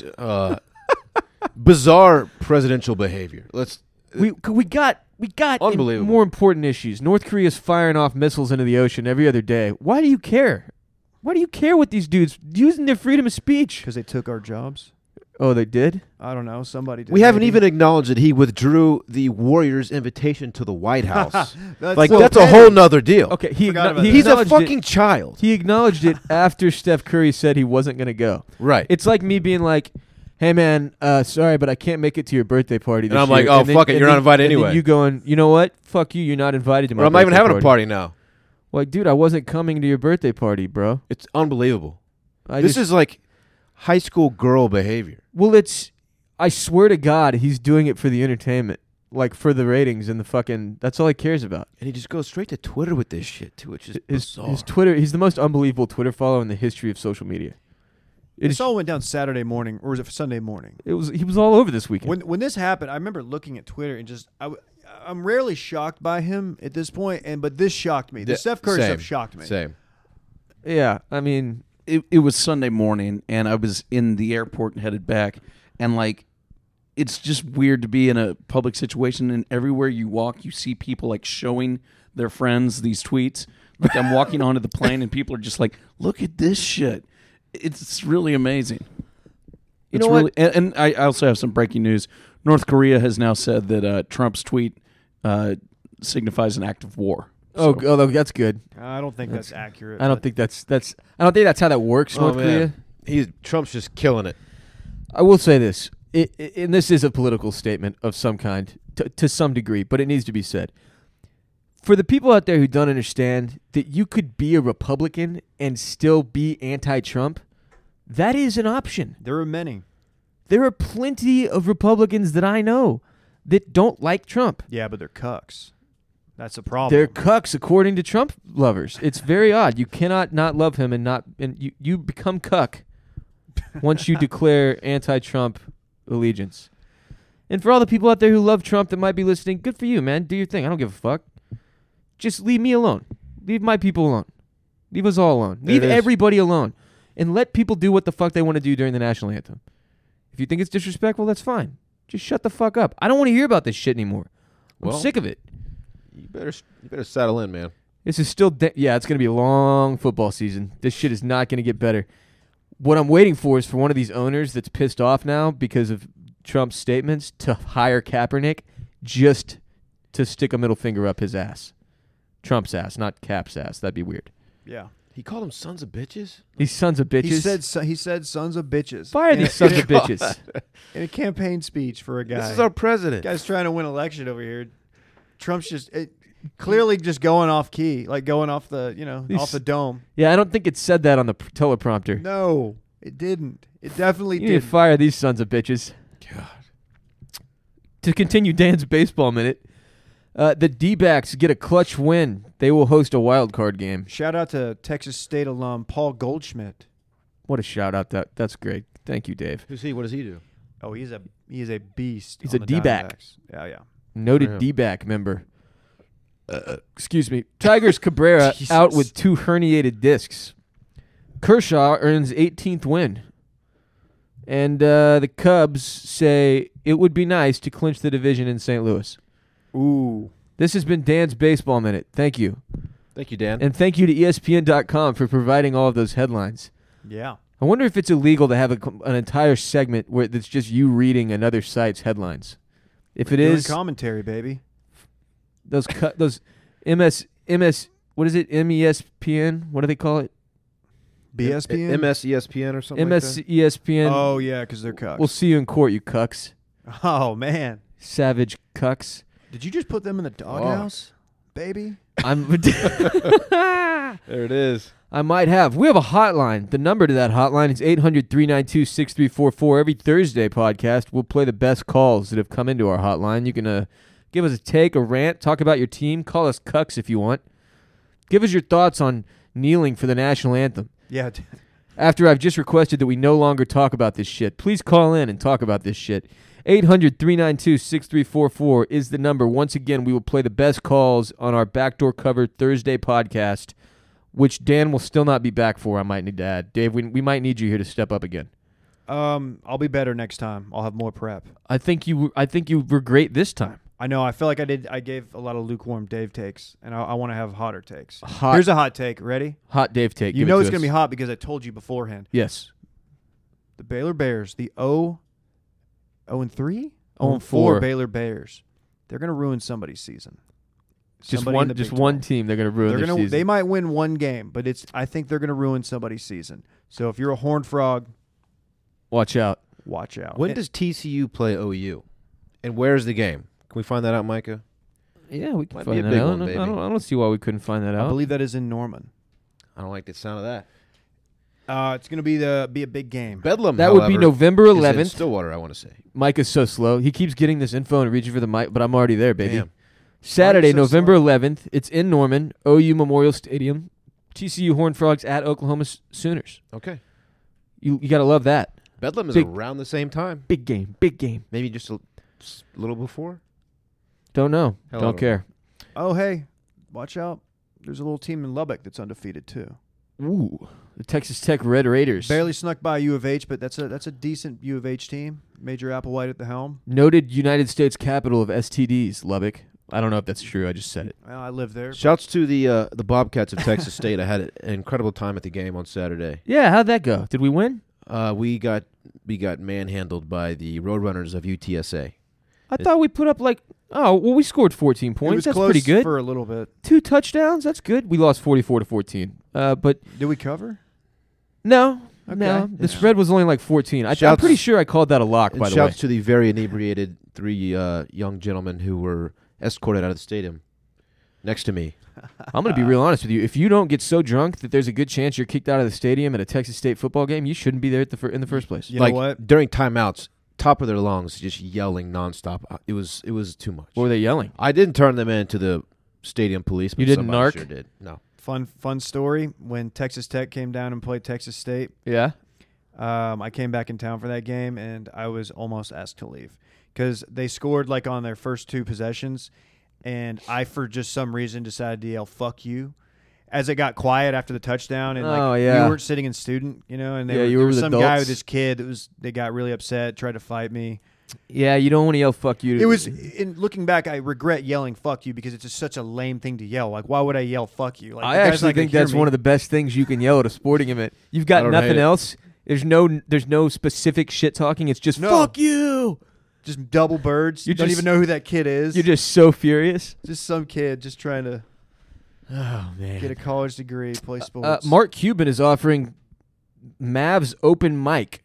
bizarre presidential behavior. We got Unbelievable. more important issues. North Korea's firing off missiles into the ocean every other day. Why do you care? Why do you care what these dudes using their freedom of speech? Because they took our jobs. Oh, they did? I don't know. Somebody did. We haven't maybe. even acknowledged that he withdrew the Warriors' invitation to the White House. That's That's a whole nother deal. Okay, Forgot about that. He's a acknowledged fucking it. child. He acknowledged it after Steph Curry said he wasn't going to go. Right. It's like me being like, "Hey man, sorry, but I can't make it to your birthday party." This And I'm like, year." "Oh, fuck it, you're not invited and then anyway." you going, "You know what? Fuck you. You're not invited to my." Or I'm not even birthday having a party now. Like, dude, I wasn't coming to your birthday party, bro. It's unbelievable. I This just- is like high school girl behavior. well, it's. I swear to God, he's doing it for the entertainment. like for the ratings and the fucking. That's all he cares about. And he just goes straight to Twitter with this shit too. It's just bizarre. His Twitter. He's the most unbelievable Twitter follower in the history of social media. This all went down Saturday morning, or was it Sunday morning? He was all over this weekend. When this happened, I remember looking at Twitter and just I'm rarely shocked by him at this point, but this shocked me. The Steph Curry stuff shocked me. Same. Yeah, I mean, It was Sunday morning, and I was in the airport and headed back, and like, it's just weird to be in a public situation, and everywhere you walk, you see people like showing their friends these tweets. Like I'm walking onto the plane, and people are just like, "Look at this shit." It's really amazing. You know what? And I also have some breaking news. North Korea has now said that Trump's tweet signifies an act of war. oh, that's good. I don't think that's accurate. I don't think that's I don't think that's how that works. North Korea. Trump's just killing it. I will say this, and this is a political statement of some kind to some degree, but it needs to be said. For the people out there who don't understand that you could be a Republican and still be anti-Trump, that is an option. There are many. There are plenty of Republicans that I know that don't like Trump. Yeah, but they're cucks. That's a problem. They're cucks according to Trump lovers. It's very odd. You cannot not love him and you become cuck once you declare anti-Trump allegiance. And for all the people out there who love Trump that might be listening, good for you, man. Do your thing. I don't give a fuck. Just leave me alone. Leave my people alone. Leave us all alone. Leave everybody alone. And let people do what the fuck they want to do during the national anthem. If you think it's disrespectful, that's fine. Just shut the fuck up. I don't want to hear about this shit anymore. I'm sick of it. You better settle in, man. This is still it's going to be a long football season. This shit is not going to get better. What I'm waiting for is for one of these owners that's pissed off now because of Trump's statements to hire Kaepernick just to stick a middle finger up his ass. Trump's ass, not Cap's ass. That'd be weird. Yeah. He called them sons of bitches? These sons of bitches. He said sons of bitches. Fire these sons of bitches. In a campaign speech for a guy. This is our president. Guy's trying to win election over here. Trump's just clearly just going off key, like going off the, off the dome. Yeah, I don't think it said that on the teleprompter. No, it didn't. It definitely You need didn't. to fire these sons of bitches. God. To continue Dan's baseball minute, the D-backs get a clutch win. They will host a wild card game. Shout out to Texas State alum Paul Goldschmidt. What a shout out! That's great. Thank you, Dave. Who's he? What does he do? Oh, he is a beast. He's on a the D-back. Diamondbacks. Yeah. Noted him. D-back member. Excuse me. Tigers Cabrera Jesus. out with 2 herniated discs. Kershaw earns 18th win. And the Cubs say it would be nice to clinch the division in St. Louis. Ooh. This has been Dan's Baseball Minute. Thank you. Thank you, Dan. And thank you to ESPN.com for providing all of those headlines. Yeah. I wonder if it's illegal to have an entire segment where that's just you reading another site's headlines. If it Doing is, commentary, baby. those MS what is it? MESPN? What do they call it? BSPN? MSESPN or something like that? MSESPN. Oh, yeah, because they're cucks. We'll see you in court, you cucks. Oh, man. Savage cucks. Did you just put them in the doghouse, baby? I'm There it is. I might have. We have a hotline. The number to that hotline is 800-392-6344. Every Thursday podcast, we'll play the best calls that have come into our hotline. You can give us a take, a rant, talk about your team. Call us cucks if you want. Give us your thoughts on kneeling for the national anthem. Yeah. After I've just requested that we no longer talk about this shit, please call in and talk about this shit. 800-392-6344 is the number. Once again, we will play the best calls on our Backdoor Cover Thursday podcast, which Dan will still not be back for, I might need to add. Dave, we might need you here to step up again. I'll be better next time. I'll have more prep. I think you were great this time. I know. I feel like I gave a lot of lukewarm Dave takes, and I want to have hotter takes. Hot, Here's a hot take. Ready? hot Dave take. You Give know it it's to going to be us. hot because I told you beforehand. Yes. The Baylor Bears, the 0-3? 0-4 0-4 Baylor Bears. They're going to ruin somebody's season. Just Somebody in the just Big one 12. team they're going to ruin their season. They might win one game, but I think they're going to ruin somebody's season. So if you're a Horned Frog, Watch out. watch out. When does TCU play OU? And where's the game? Can we find that out, Micah? Yeah, we can Might be find a that big out. one, baby. I don't see why we couldn't find that I out. believe that is in Norman. I don't like the sound of that. It's going to be a big game. Bedlam. That would be however, November is in 11th. Stillwater, I want to say. Mike is so slow. He keeps getting this info and reaching for the mic, but I'm already there, baby. Damn. Saturday, so November slow? 11th. It's in Norman, OU Memorial Stadium. TCU Horned Frogs at Oklahoma Sooners. Okay. You got to love that. Bedlam is Big- around the same time. Big game. Big game. Maybe just a little before. Don't know. Hell, I Don't don't care. Oh, hey, watch out. There's a little team in Lubbock that's undefeated, too. Ooh. The Texas Tech Red Raiders. Barely snuck by U of H, but that's a decent U of H team. Major Applewhite at the helm. Noted United States capital of STDs, Lubbock. I don't know if that's true. I just said it. Well, I live there. Shouts to the Bobcats of Texas State. I had an incredible time at the game on Saturday. Yeah, how'd that go? Did we win? We got manhandled by the Roadrunners of UTSA. I thought we put up we scored 14 It points. was That's close pretty good. for a little bit. 2 touchdowns. That's good. We lost 44-14. But Did we cover? no. Okay. No, the Yeah. spread was only like 14. I'm Shouts- pretty sure I called that a lock, And by the way. shouts to the very inebriated 3 young gentlemen who were escorted out of the stadium next to me. I'm going to be real honest with you. If you don't get so drunk that there's a good chance you're kicked out of the stadium at a Texas State football game, you shouldn't be there in the first place. You Like know what? during timeouts, top of their lungs, just yelling nonstop. It was too much. What were they yelling? I didn't turn them into the stadium police. But You didn't somebody narc? Sure did. No. Fun story. When Texas Tech came down and played Texas State, Yeah. I came back in town for that game, and I was almost asked to leave because they scored like on their first 2 possessions, and I, for just some reason, decided to yell "fuck you" as it got quiet after the touchdown. And Oh, like, yeah. you weren't sitting in student, and Yeah, there you were was with some guy adults. with his kid they got really upset, tried to fight me. Yeah, you don't want to yell fuck you. It was, in looking back, I regret yelling "fuck you" because it's just such a lame thing to yell. Like, why would I yell "fuck you"? Like, I actually think that's one of the best things you can yell at a sporting event. You've got I don't hate nothing it. else. There's no specific shit talking. It's just No. fuck you. just double birds. You You don't just- even know who that kid is. You're just so furious. just some kid just trying to Oh man. get a college degree, play sports. Mark Cuban is offering Mavs open mic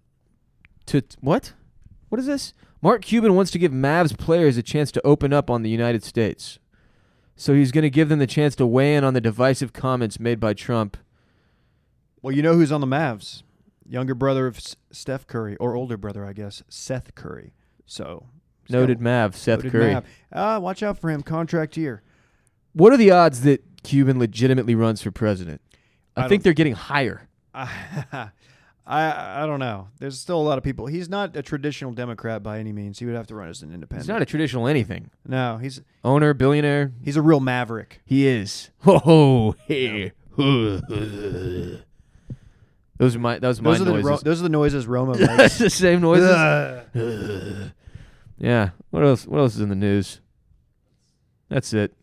to what? What is this? Mark Cuban wants to give Mavs players a chance to open up on the United States. So he's going to give them the chance to weigh in on the divisive comments made by Trump. Well, you know who's on the Mavs? Younger brother of Steph Curry, or older brother, I guess, Seth Curry. So he's Noted got- Mav, Seth noted Curry. Mav. Watch out for him. Contract year. What are the odds that Cuban legitimately runs for president? I I think don't- they're getting higher. I don't know. There's still a lot of people. He's not a traditional Democrat by any means. He would have to run as an independent. He's not a traditional anything. No, he's Owner, billionaire. a real maverick. He is. Oh, hey. Those are my noises. Those are the noises Roma That's makes. the same noises. Ugh. Yeah. What else? What else is in the news? That's it.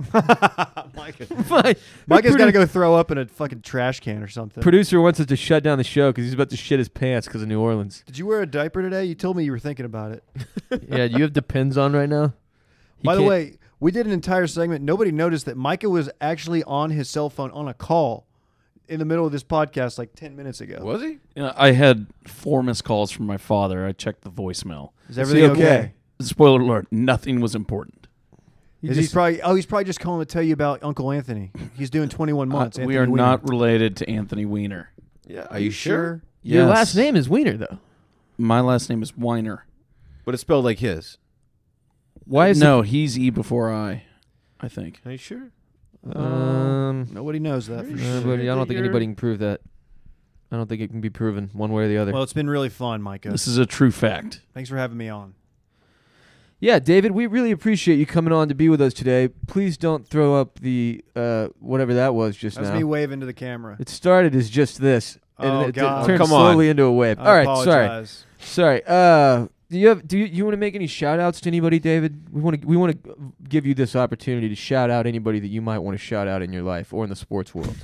Fine. Micah's got to go throw up in a fucking trash can or something. Producer wants us to shut down the show because he's about to shit his pants because of New Orleans. Did you wear a diaper today? You told me you were thinking about it. Yeah. Do you have Depends on right now? He By the can't- way, we did an entire segment. Nobody noticed that Micah was actually on his cell phone on a call in the middle of this podcast like 10 minutes ago. Was he? I had 4 missed calls from my father. I checked the voicemail. Is everything okay? Spoiler alert, nothing was important. He's probably just calling to tell you about Uncle Anthony. He's doing 21 months. we Anthony are Weiner. not related to Anthony Weiner. Yeah. Are you sure? Your Yes. last name is Wiener, though. My last name is Weiner. But it's spelled like his. Why is No, he's E before I think. Are you sure? it? Nobody knows that for sure. But I don't think anybody can prove that. I don't think it can be proven one way or the other. Well, it's been really fun, Micah. This is a true fact. Thanks for having me on. Yeah, David, we really appreciate you coming on to be with us today. Please don't throw up the whatever that was just That's now. me waving to the camera. It started as just this, and Oh, it God. turned Come on. slowly into a wave. I All right, apologize. sorry. Do you want to make any shout outs to anybody, David? We want to give you this opportunity to shout out anybody that you might want to shout out in your life or in the sports world.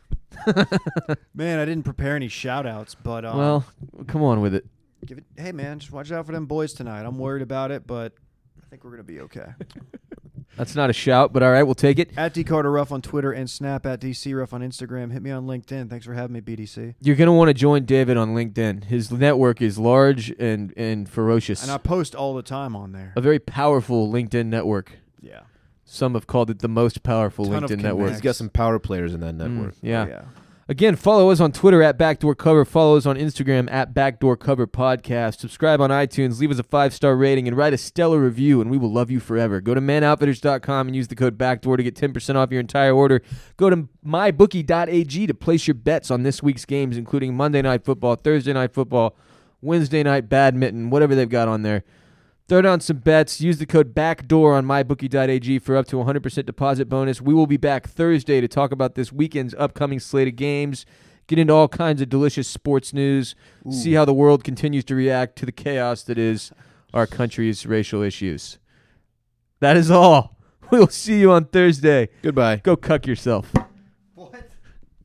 Man, I didn't prepare any shout outs, but Well, come on with it. hey, man, just watch out for them boys tonight. I'm worried about it, but I think we're going to be okay. That's not a shout, but all right, we'll take it. At D Carter Ruff on Twitter and Snap at DC Ruff on Instagram. Hit me on LinkedIn. Thanks for having me, BDC. You're going to want to join David on LinkedIn. His network is large and ferocious. And I post all the time on there. A very powerful LinkedIn network. Yeah. Some have called it the most powerful Ton of LinkedIn network. He's got some power players in that network. Yeah. Oh, Again, follow us on Twitter at Backdoor Cover. Follow us on Instagram at Backdoor Cover Podcast. Subscribe on iTunes. Leave us a 5-star rating and write a stellar review, and we will love you forever. Go to manoutfitters.com and use the code Backdoor to get 10% off your entire order. Go to mybookie.ag to place your bets on this week's games, including Monday Night Football, Thursday Night Football, Wednesday Night Badminton, whatever they've got on there. Throw down some bets. Use the code BACKDOOR on mybookie.ag for up to 100% deposit bonus. We will be back Thursday to talk about this weekend's upcoming slate of games, get into all kinds of delicious sports news, see how the world continues to react to the chaos that is our country's racial issues. That is all. We will see you on Thursday. Goodbye. Go cuck yourself.